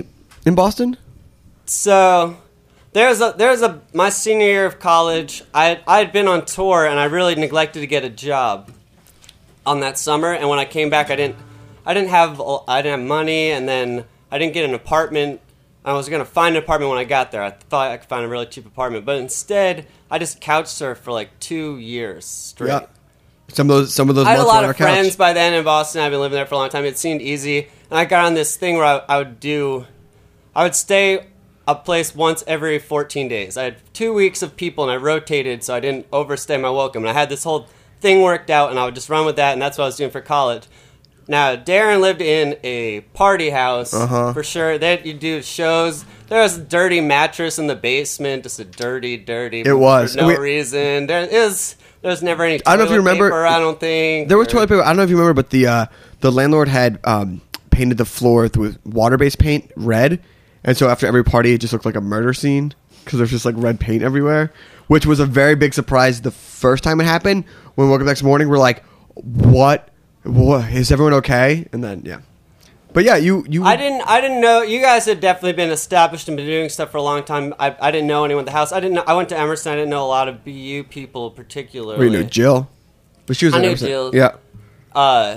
in Boston? So there's my senior year of college. I had been on tour and I really neglected to get a job on that summer. And when I came back, I didn't have money, and then I didn't get an apartment. I was gonna find an apartment when I got there. I thought I could find a really cheap apartment, but instead I just couch surfed for like 2 years straight. Yeah. Some of those I had months a were lot on our of couch. friends by then in Boston. I've been living there for a long time. It seemed easy, and I got on this thing where I would stay a place once every 14 days. I had 2 weeks of people, and I rotated so I didn't overstay my welcome. And I had this whole thing worked out, and I would just run with that, and that's what I was doing for college. Now, Darren lived in a party house, for sure. You do shows. There was a dirty mattress in the basement, just a dirty. It was. For no reason. There's never any toilet I don't know if you remember. paper, I don't think. There was toilet paper. I don't know if you remember, but the landlord had painted the floor with water-based paint red, and so after every party, it just looked like a murder scene because there's just like red paint everywhere, which was a very big surprise the first time it happened. When we woke up the next morning, we're like, "What? Is everyone okay?" And then but yeah, you. I didn't know. You guys had definitely been established and been doing stuff for a long time. I didn't know anyone at the house. I went to Emerson. I didn't know a lot of BU people particularly. We knew Jill, but she was. I in knew Emerson. Jill. Yeah.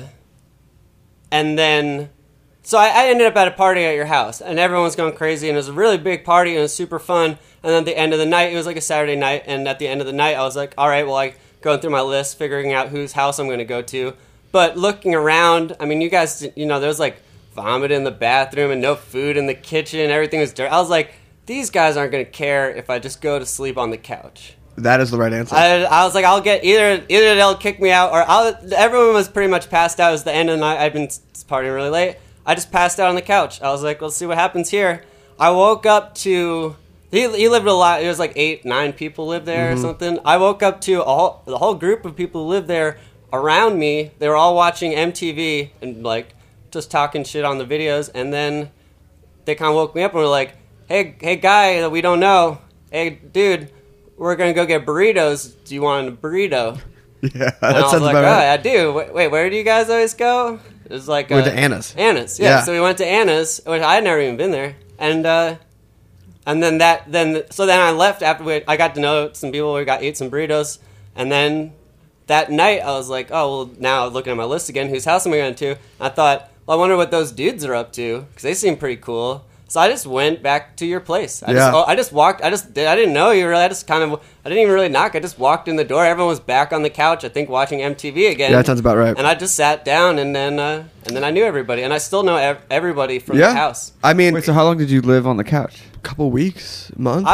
And then, so I ended up at a party at your house, and everyone was going crazy, and it was a really big party, and it was super fun. And then at the end of the night, it was like a Saturday night, and at the end of the night, I was like, all right, well, going through my list, figuring out whose house I'm going to go to. But looking around, I mean, you guys, there was like vomit in the bathroom and no food in the kitchen. Everything was dirty. I was like, these guys aren't going to care if I just go to sleep on the couch. That is the right answer. I was like, I'll get either they'll kick me out, or everyone was pretty much passed out. It was the end of the night. I'd been partying really late. I just passed out on the couch. I was like, let's see what happens here. I woke up to... He lived a lot. It was like 8-9 people lived there or something. I woke up to the whole group of people who lived there around me. They were all watching MTV and like just talking shit on the videos. And then they kind of woke me up and were like, hey guy that we don't know. Hey, dude, we're going to go get burritos. Do you want a burrito? Yeah, And that I was sounds like, about right. I do. Wait, where do you guys always go? It was like... We went to Anna's. Anna's, Yeah. So we went to Anna's, which I had never even been there. And then I left after I got to know some people. We ate some burritos. And then that night, I was like, oh, well, now looking at my list again, whose house am I going to? And I thought, well, I wonder what those dudes are up to, because they seem pretty cool. So I just went back to your place. I just walked. I didn't know you really. I didn't even really knock. I just walked in the door. Everyone was back on the couch, I think, watching MTV again. Yeah, that sounds about right. And I just sat down, and then I knew everybody, and I still know everybody from the house. I mean, Wait, so how long did you live on the couch? a couple weeks, months.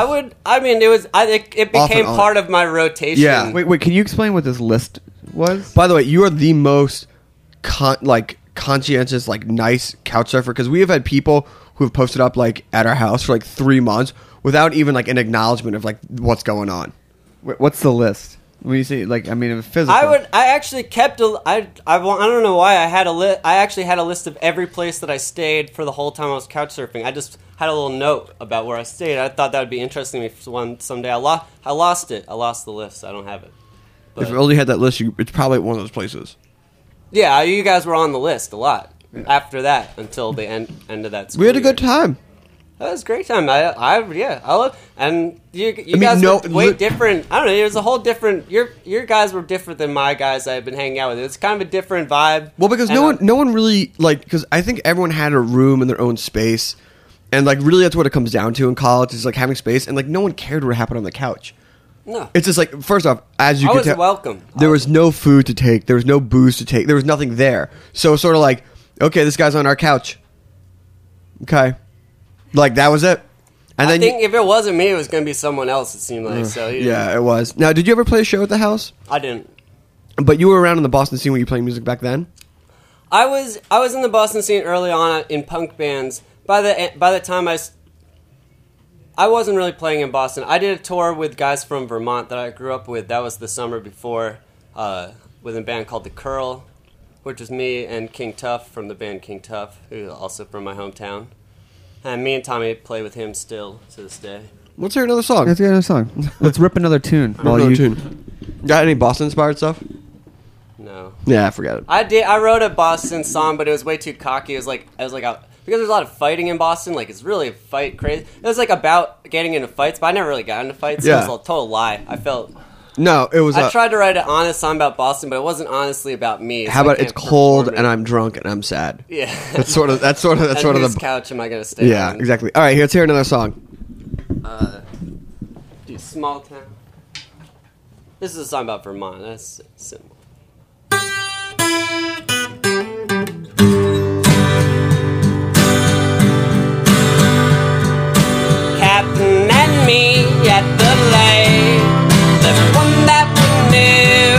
It became on. part of my rotation. Yeah. Wait, can you explain what this list was? By the way, you are the most conscientious, nice couch surfer, because we have had people who have posted up at our house for 3 months without even an acknowledgement of what's going on. What's the list? When you say physical. I actually kept I don't know why I had a list. I actually had a list of every place that I stayed for the whole time I was couch surfing. I just had a little note about where I stayed. I thought that would be interesting to me someday. I lost it. I lost the list. I don't have it. But, If you only had that list, it's probably one of those places. yeah, you guys were on the list a lot after that until the end of that. School We had a year. good time. That was a great time. And you mean, guys no, were way different. I don't know. It was a whole different. Your guys were different than my guys I had been hanging out with. It was kind of a different vibe. Well, because no one really because I think everyone had a room in their own space, and really that's what it comes down to in college is having space, and no one cared what happened on the couch. No, It's just first off, as you I could was tell, welcome. there was no food to take, there was no booze to take, there was nothing there. So sort of okay, this guy's on our couch. Okay, that was it. And I then think if it wasn't me, it was going to be someone else. It seemed like yeah, it was. Now, did you ever play a show at the house? I didn't. But you were around in the Boston scene when you were playing music back then. I was in the Boston scene early on in punk bands. By the time I wasn't really playing in Boston. I did a tour with guys from Vermont that I grew up with. That was the summer before with a band called The Curl, which was me and King Tuff from the band King Tuff, who's also from my hometown. And me and Tommy play with him still to this day. Let's hear another song. Let's get another song. Let's rip another tune. Got any Boston inspired stuff? No. Yeah, I forgot it. I wrote a Boston song, but it was way too cocky. It was because because there's a lot of fighting in Boston. Like it's really fight crazy. It was like about getting into fights, but I never really got into fights. So Yeah. it was a total lie. I felt. No, it was. I tried to write an honest song about Boston, but it wasn't honestly about me. so How I about can't it's cold perform it. and I'm drunk and I'm sad. Yeah. That's sort of And whose the. couch am I gonna stay Yeah, on? exactly. All right, let's hear another song. Dude, small town. This is a song about Vermont. That's simple. Captain and me at the lake, the one that we knew.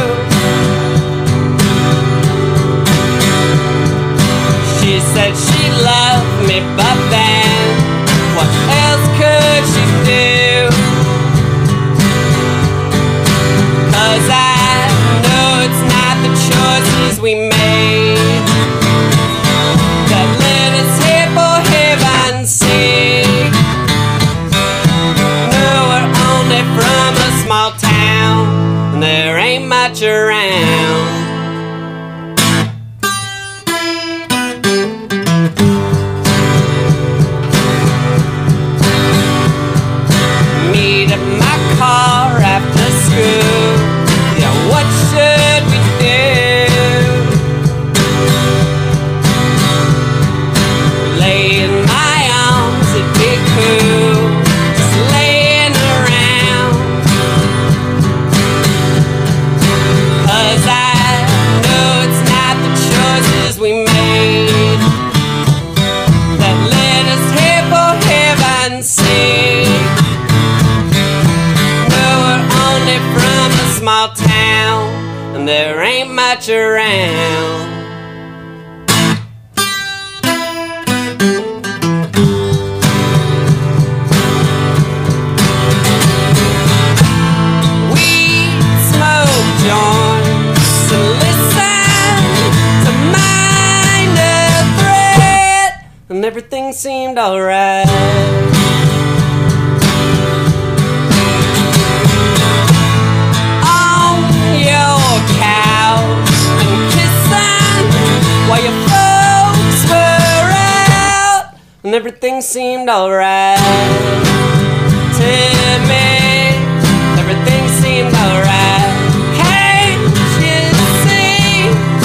She said she loved me, but then what else could she do? 'Cause I know it's not the choices we made that led us here for heaven's sake. No, we're only from a small town, and there ain't much around. Meet at my car after school. Yeah, what should we do? Lay in my arms, it'd be cool. Just laying around. 'Cause I know it's not the choices we made that led us here for heaven's sake. No, we're only from a small town, and there ain't much around. We smoke joints and listen to Minor Threat, and everything seemed alright. On your couch and kissing while your folks were out, and everything seemed alright. To me, everything seemed alright. Can't you see?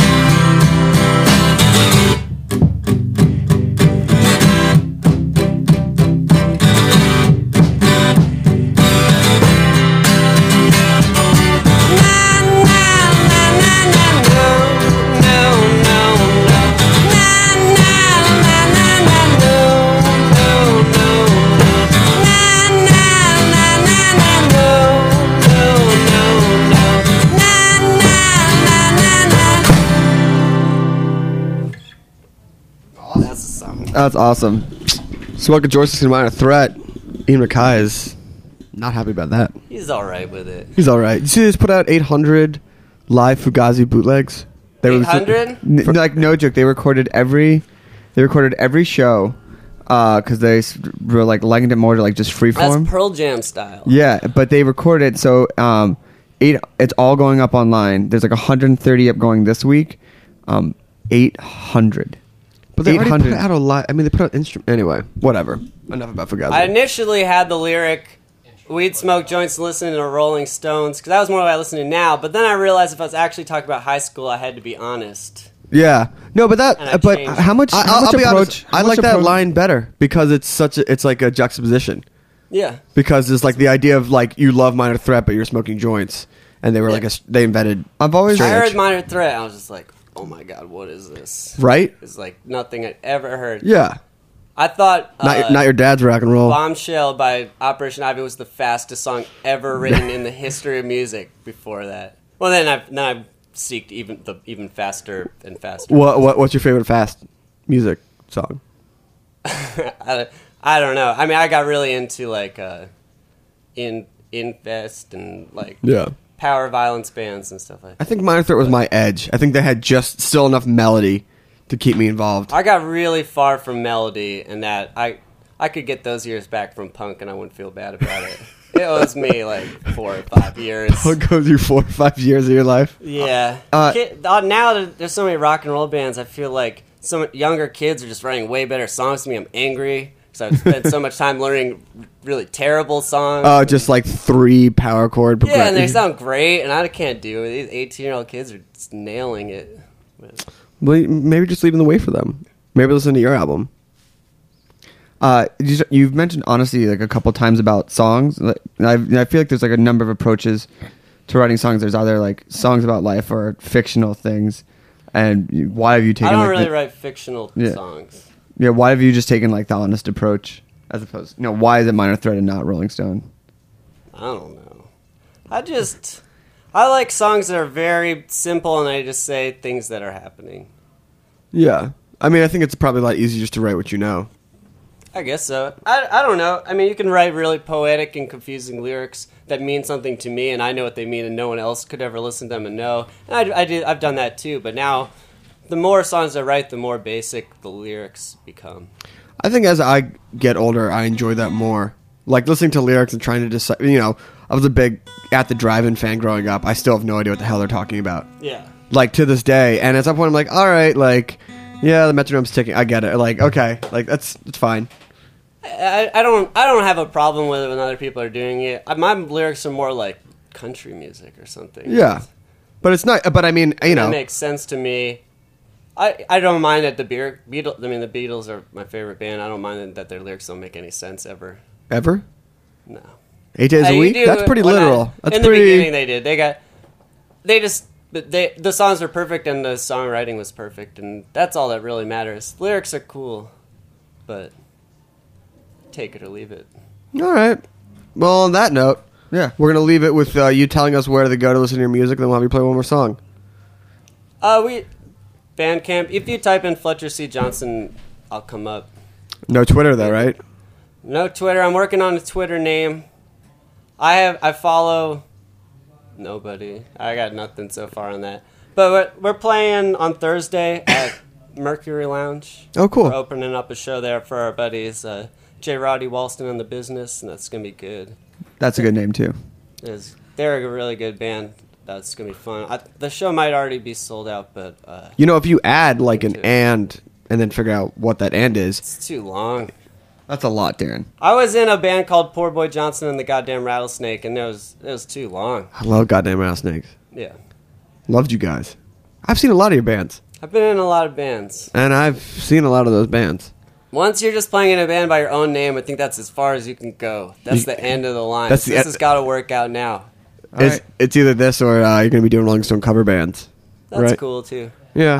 That's a song. That's awesome. Smoking Joyce is Minor Threat. Ian MacKay is not happy about that. He's alright with it. He's all right. You see, they just put out 800 live Fugazi bootlegs. They were- 800? Like no joke, they recorded every show because they were like liking it more to like just That's freeform. Pearl Jam style. Yeah, but they recorded so it's all going up online. There's like 130 up going this week. 800. But they already 800. put out a lot. I mean, they put out instrument. Anyway, whatever. Enough about Fugazi. I initially had the lyric, "We'd smoke joints and listen to Rolling Stones," because that was more what I listen to now. But then I realized if I was actually talking about high school, I had to be honest. Yeah. No, but And I that. But changed. How much? I'll be honest. I like that approach- line better because it's like a juxtaposition. Yeah. Because it's like the idea of like you love Minor Threat, but you're smoking joints, and they were like they invented. I've always Straight I edge. heard Minor Threat, I was just like, oh my god, what is this? Right? It's like nothing I'd ever heard. Yeah. I thought Not your dad's rock and roll. Bombshell by Operation Ivy was the fastest song ever written in the history of music before that. Well, then I've seeked even faster and faster. What's your favorite fast music song? I don't know. I mean, I got really into like Infest and like Yeah. power violence bands and stuff like I that. think Minor Threat was my edge. I think they had just still enough melody to keep me involved. I got really far from melody, and that I could get those years back from punk, and I wouldn't feel bad about it. It owes me like 4 or 5 years. What goes through 4 or 5 years of your life? Yeah. Uh, Now that there's so many rock and roll bands, I feel like some younger kids are just writing way better songs than me. I'm angry because I've spent so much time learning really terrible songs. Oh, just like 3 power chord progressions. Yeah, and they sound great, and I can't do it. These 18-year-old kids are just nailing it. Well, maybe just leave in the way for them. Maybe listen to your album. You've mentioned honesty like a couple times about songs. I feel like there's like a number of approaches to writing songs. There's either like songs about life or fictional things. And why have you taken? I don't like, really write fictional Yeah. songs. Yeah, why have you just taken like the honest approach as opposed? Why is it Minor Threat and not Rolling Stone? I don't know. I like songs that are very simple and I just say things that are happening. Yeah, I mean, I think it's probably a lot easier just to write what you know. I guess so. I don't know. I mean, you can write really poetic and confusing lyrics that mean something to me, and I know what they mean, and no one else could ever listen to them and know. And I've done that too. But now, the more songs I write, the more basic the lyrics become. I think as I get older, I enjoy that more. Like listening to lyrics and trying to decide. I was a big At the Drive-In fan growing up. I still have no idea what the hell they're talking about. Yeah. Like to this day, and at some point, I'm like, all right, like, yeah, the metronome's ticking. I get it. Like, okay, like it's fine. I don't have a problem with it when other people are doing it. My lyrics are more like country music or something. Yeah, but it's not. But I mean, It makes sense to me. I don't mind that the Beatles are my favorite band. I don't mind that their lyrics don't make any sense ever. Ever? No. 8 days a You week? do That's pretty when literal. That's in pretty. the beginning they did. The songs were perfect and the songwriting was perfect, and that's all that really matters. Lyrics are cool, but take it or leave it. All right. Well, on that note, Yeah. we're gonna leave it with you telling us where to go to listen to your music, and then we'll have you play one more song. Bandcamp. If you type in Fletcher C. Johnson, I'll come up. No Twitter though, right? No Twitter. I'm working on a Twitter name. I follow nobody. I got nothing so far on that. But we're playing on Thursday at Mercury Lounge. Oh, cool. We're opening up a show there for our buddies, J. Roddy Walston and the Business, and that's gonna be good. That's a good name too. They're a really good band. That's gonna be fun. The show might already be sold out, but If you add like an too. and then figure out what that and is, it's too long. That's a lot, Darren. I was in a band called Poor Boy Johnson and the Goddamn Rattlesnake, and it was too long. I love goddamn rattlesnakes. Yeah, Loved you guys. I've seen a lot of your bands, I've been in a lot of bands. and I've seen a lot of those bands. Once you're just playing in a band by your own name, I think that's as far as you can go. That's the end of the line. That's This has got to work out now. It's either this or you're gonna be doing Rolling Stone cover bands. That's right? cool too. Yeah.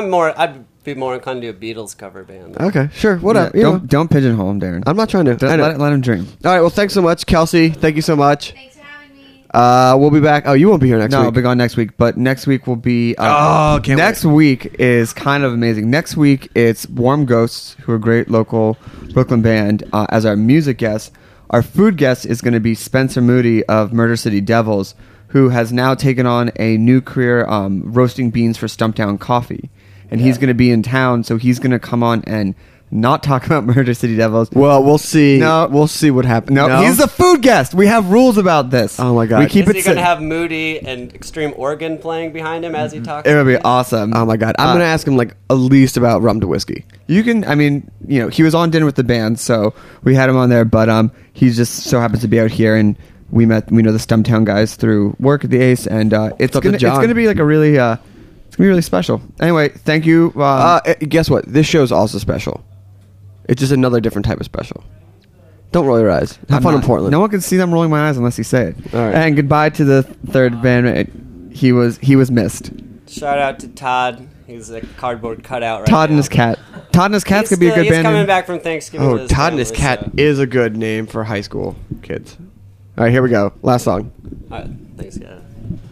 I'd be more inclined to do a Beatles cover band. Okay, sure, whatever. Yeah, don't pigeonhole him, Darren. I'm not trying to. I know. Let him dream. All right, well, thanks so much, Kelsey. Thank you so much. Thanks for having me. We'll be back. Oh, you won't be here next No, I'll week. be gone next week, but next week will be. Can't next week is kind of amazing. Next week it's Warm Ghosts, who are a great local Brooklyn band, as our music guest. Our food guest is going to be Spencer Moody of Murder City Devils, who has now taken on a new career roasting beans for Stumptown Coffee. And he's going to be in town, so he's going to come on and not talk about Murder City Devils. Well, we'll see. No. We'll see what happens. No, he's the food guest. We have rules about this. Oh, my God. We keep Is he it going to si- have Moody and Extreme Organ playing behind him as he talks? It would be awesome. Oh my God! I'm gonna ask him like at least about rum to whiskey. You can, I mean, he was on Dinner with the Band, so we had him on there, but he just so happens to be out here, and we know the Stumptown guys through work at the Ace, and it's up to John? gonna be like a really, it's gonna be really special. Anyway, thank you. Guess what? This show's also special. It's just another different type of special. Don't roll your eyes. Have fun in Portland. No one can see them rolling my eyes unless you say it. All right. And goodbye to the third bandmate. He was missed. Shout out to Todd. He's a cardboard cutout right Todd now. and his cat. Todd and his cat's He's gonna be a good he's band coming name. back from Thanksgiving. Oh, with his Todd and his family, cat so- is a good name for high school kids. All right, here we go. Last song. All right, thanks, guys.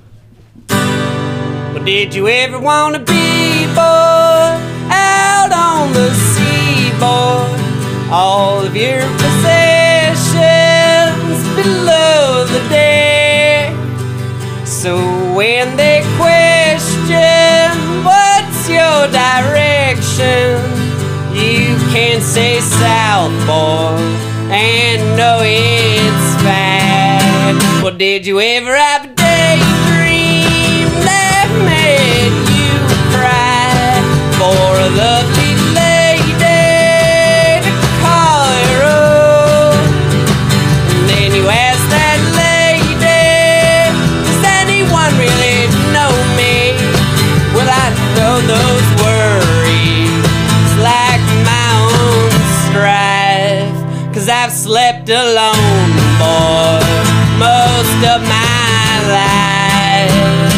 Well, did you ever want to be, boy, out on the seaboard? All of your possessions below the deck. So when they question what's your direction, you can say south, boy, and know it's fine. Well, did you ever have a daydream that made you cry for the own boy most of my life.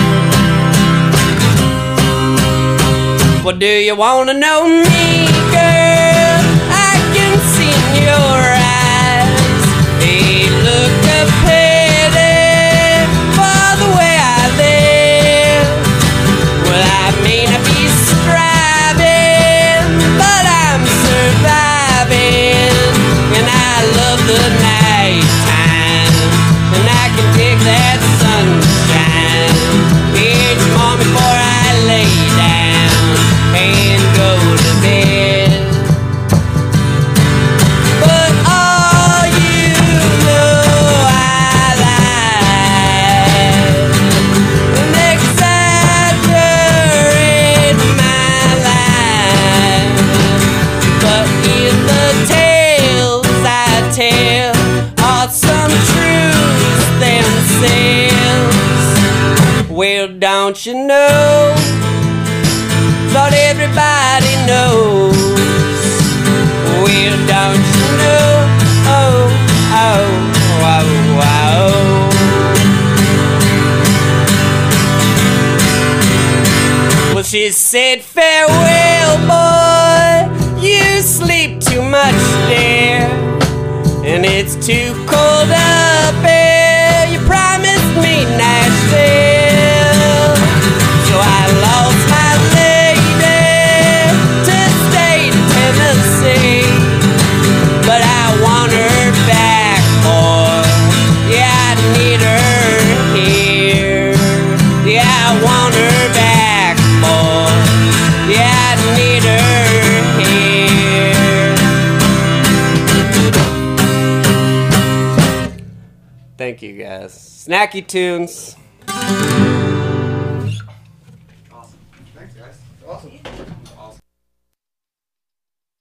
Well, do you want to know me, girl? I can see in your eyes a look of pity for the way I live. Well, I may not be striving, but I'm surviving, and I love the nighttime, and I can take that sunshine each morning before I lay down and go to bed. But all you know I like and exaggerate my life, but in the tales I tell are some truths themselves. Well, don't you know? Thought everybody knows. Well, don't you know? Oh, oh, oh, oh. Well, she said, farewell, boy. You sleep too much there, and it's too cold up here. You promised me Nashville, so I lost my lady to stay to Tennessee. But I want her back, boy. Yeah, I need her here. Yeah, I want her back, boy. Yeah, I need her here. Thank you, guys. Snacky Tunes. Awesome. Thanks, guys. Awesome.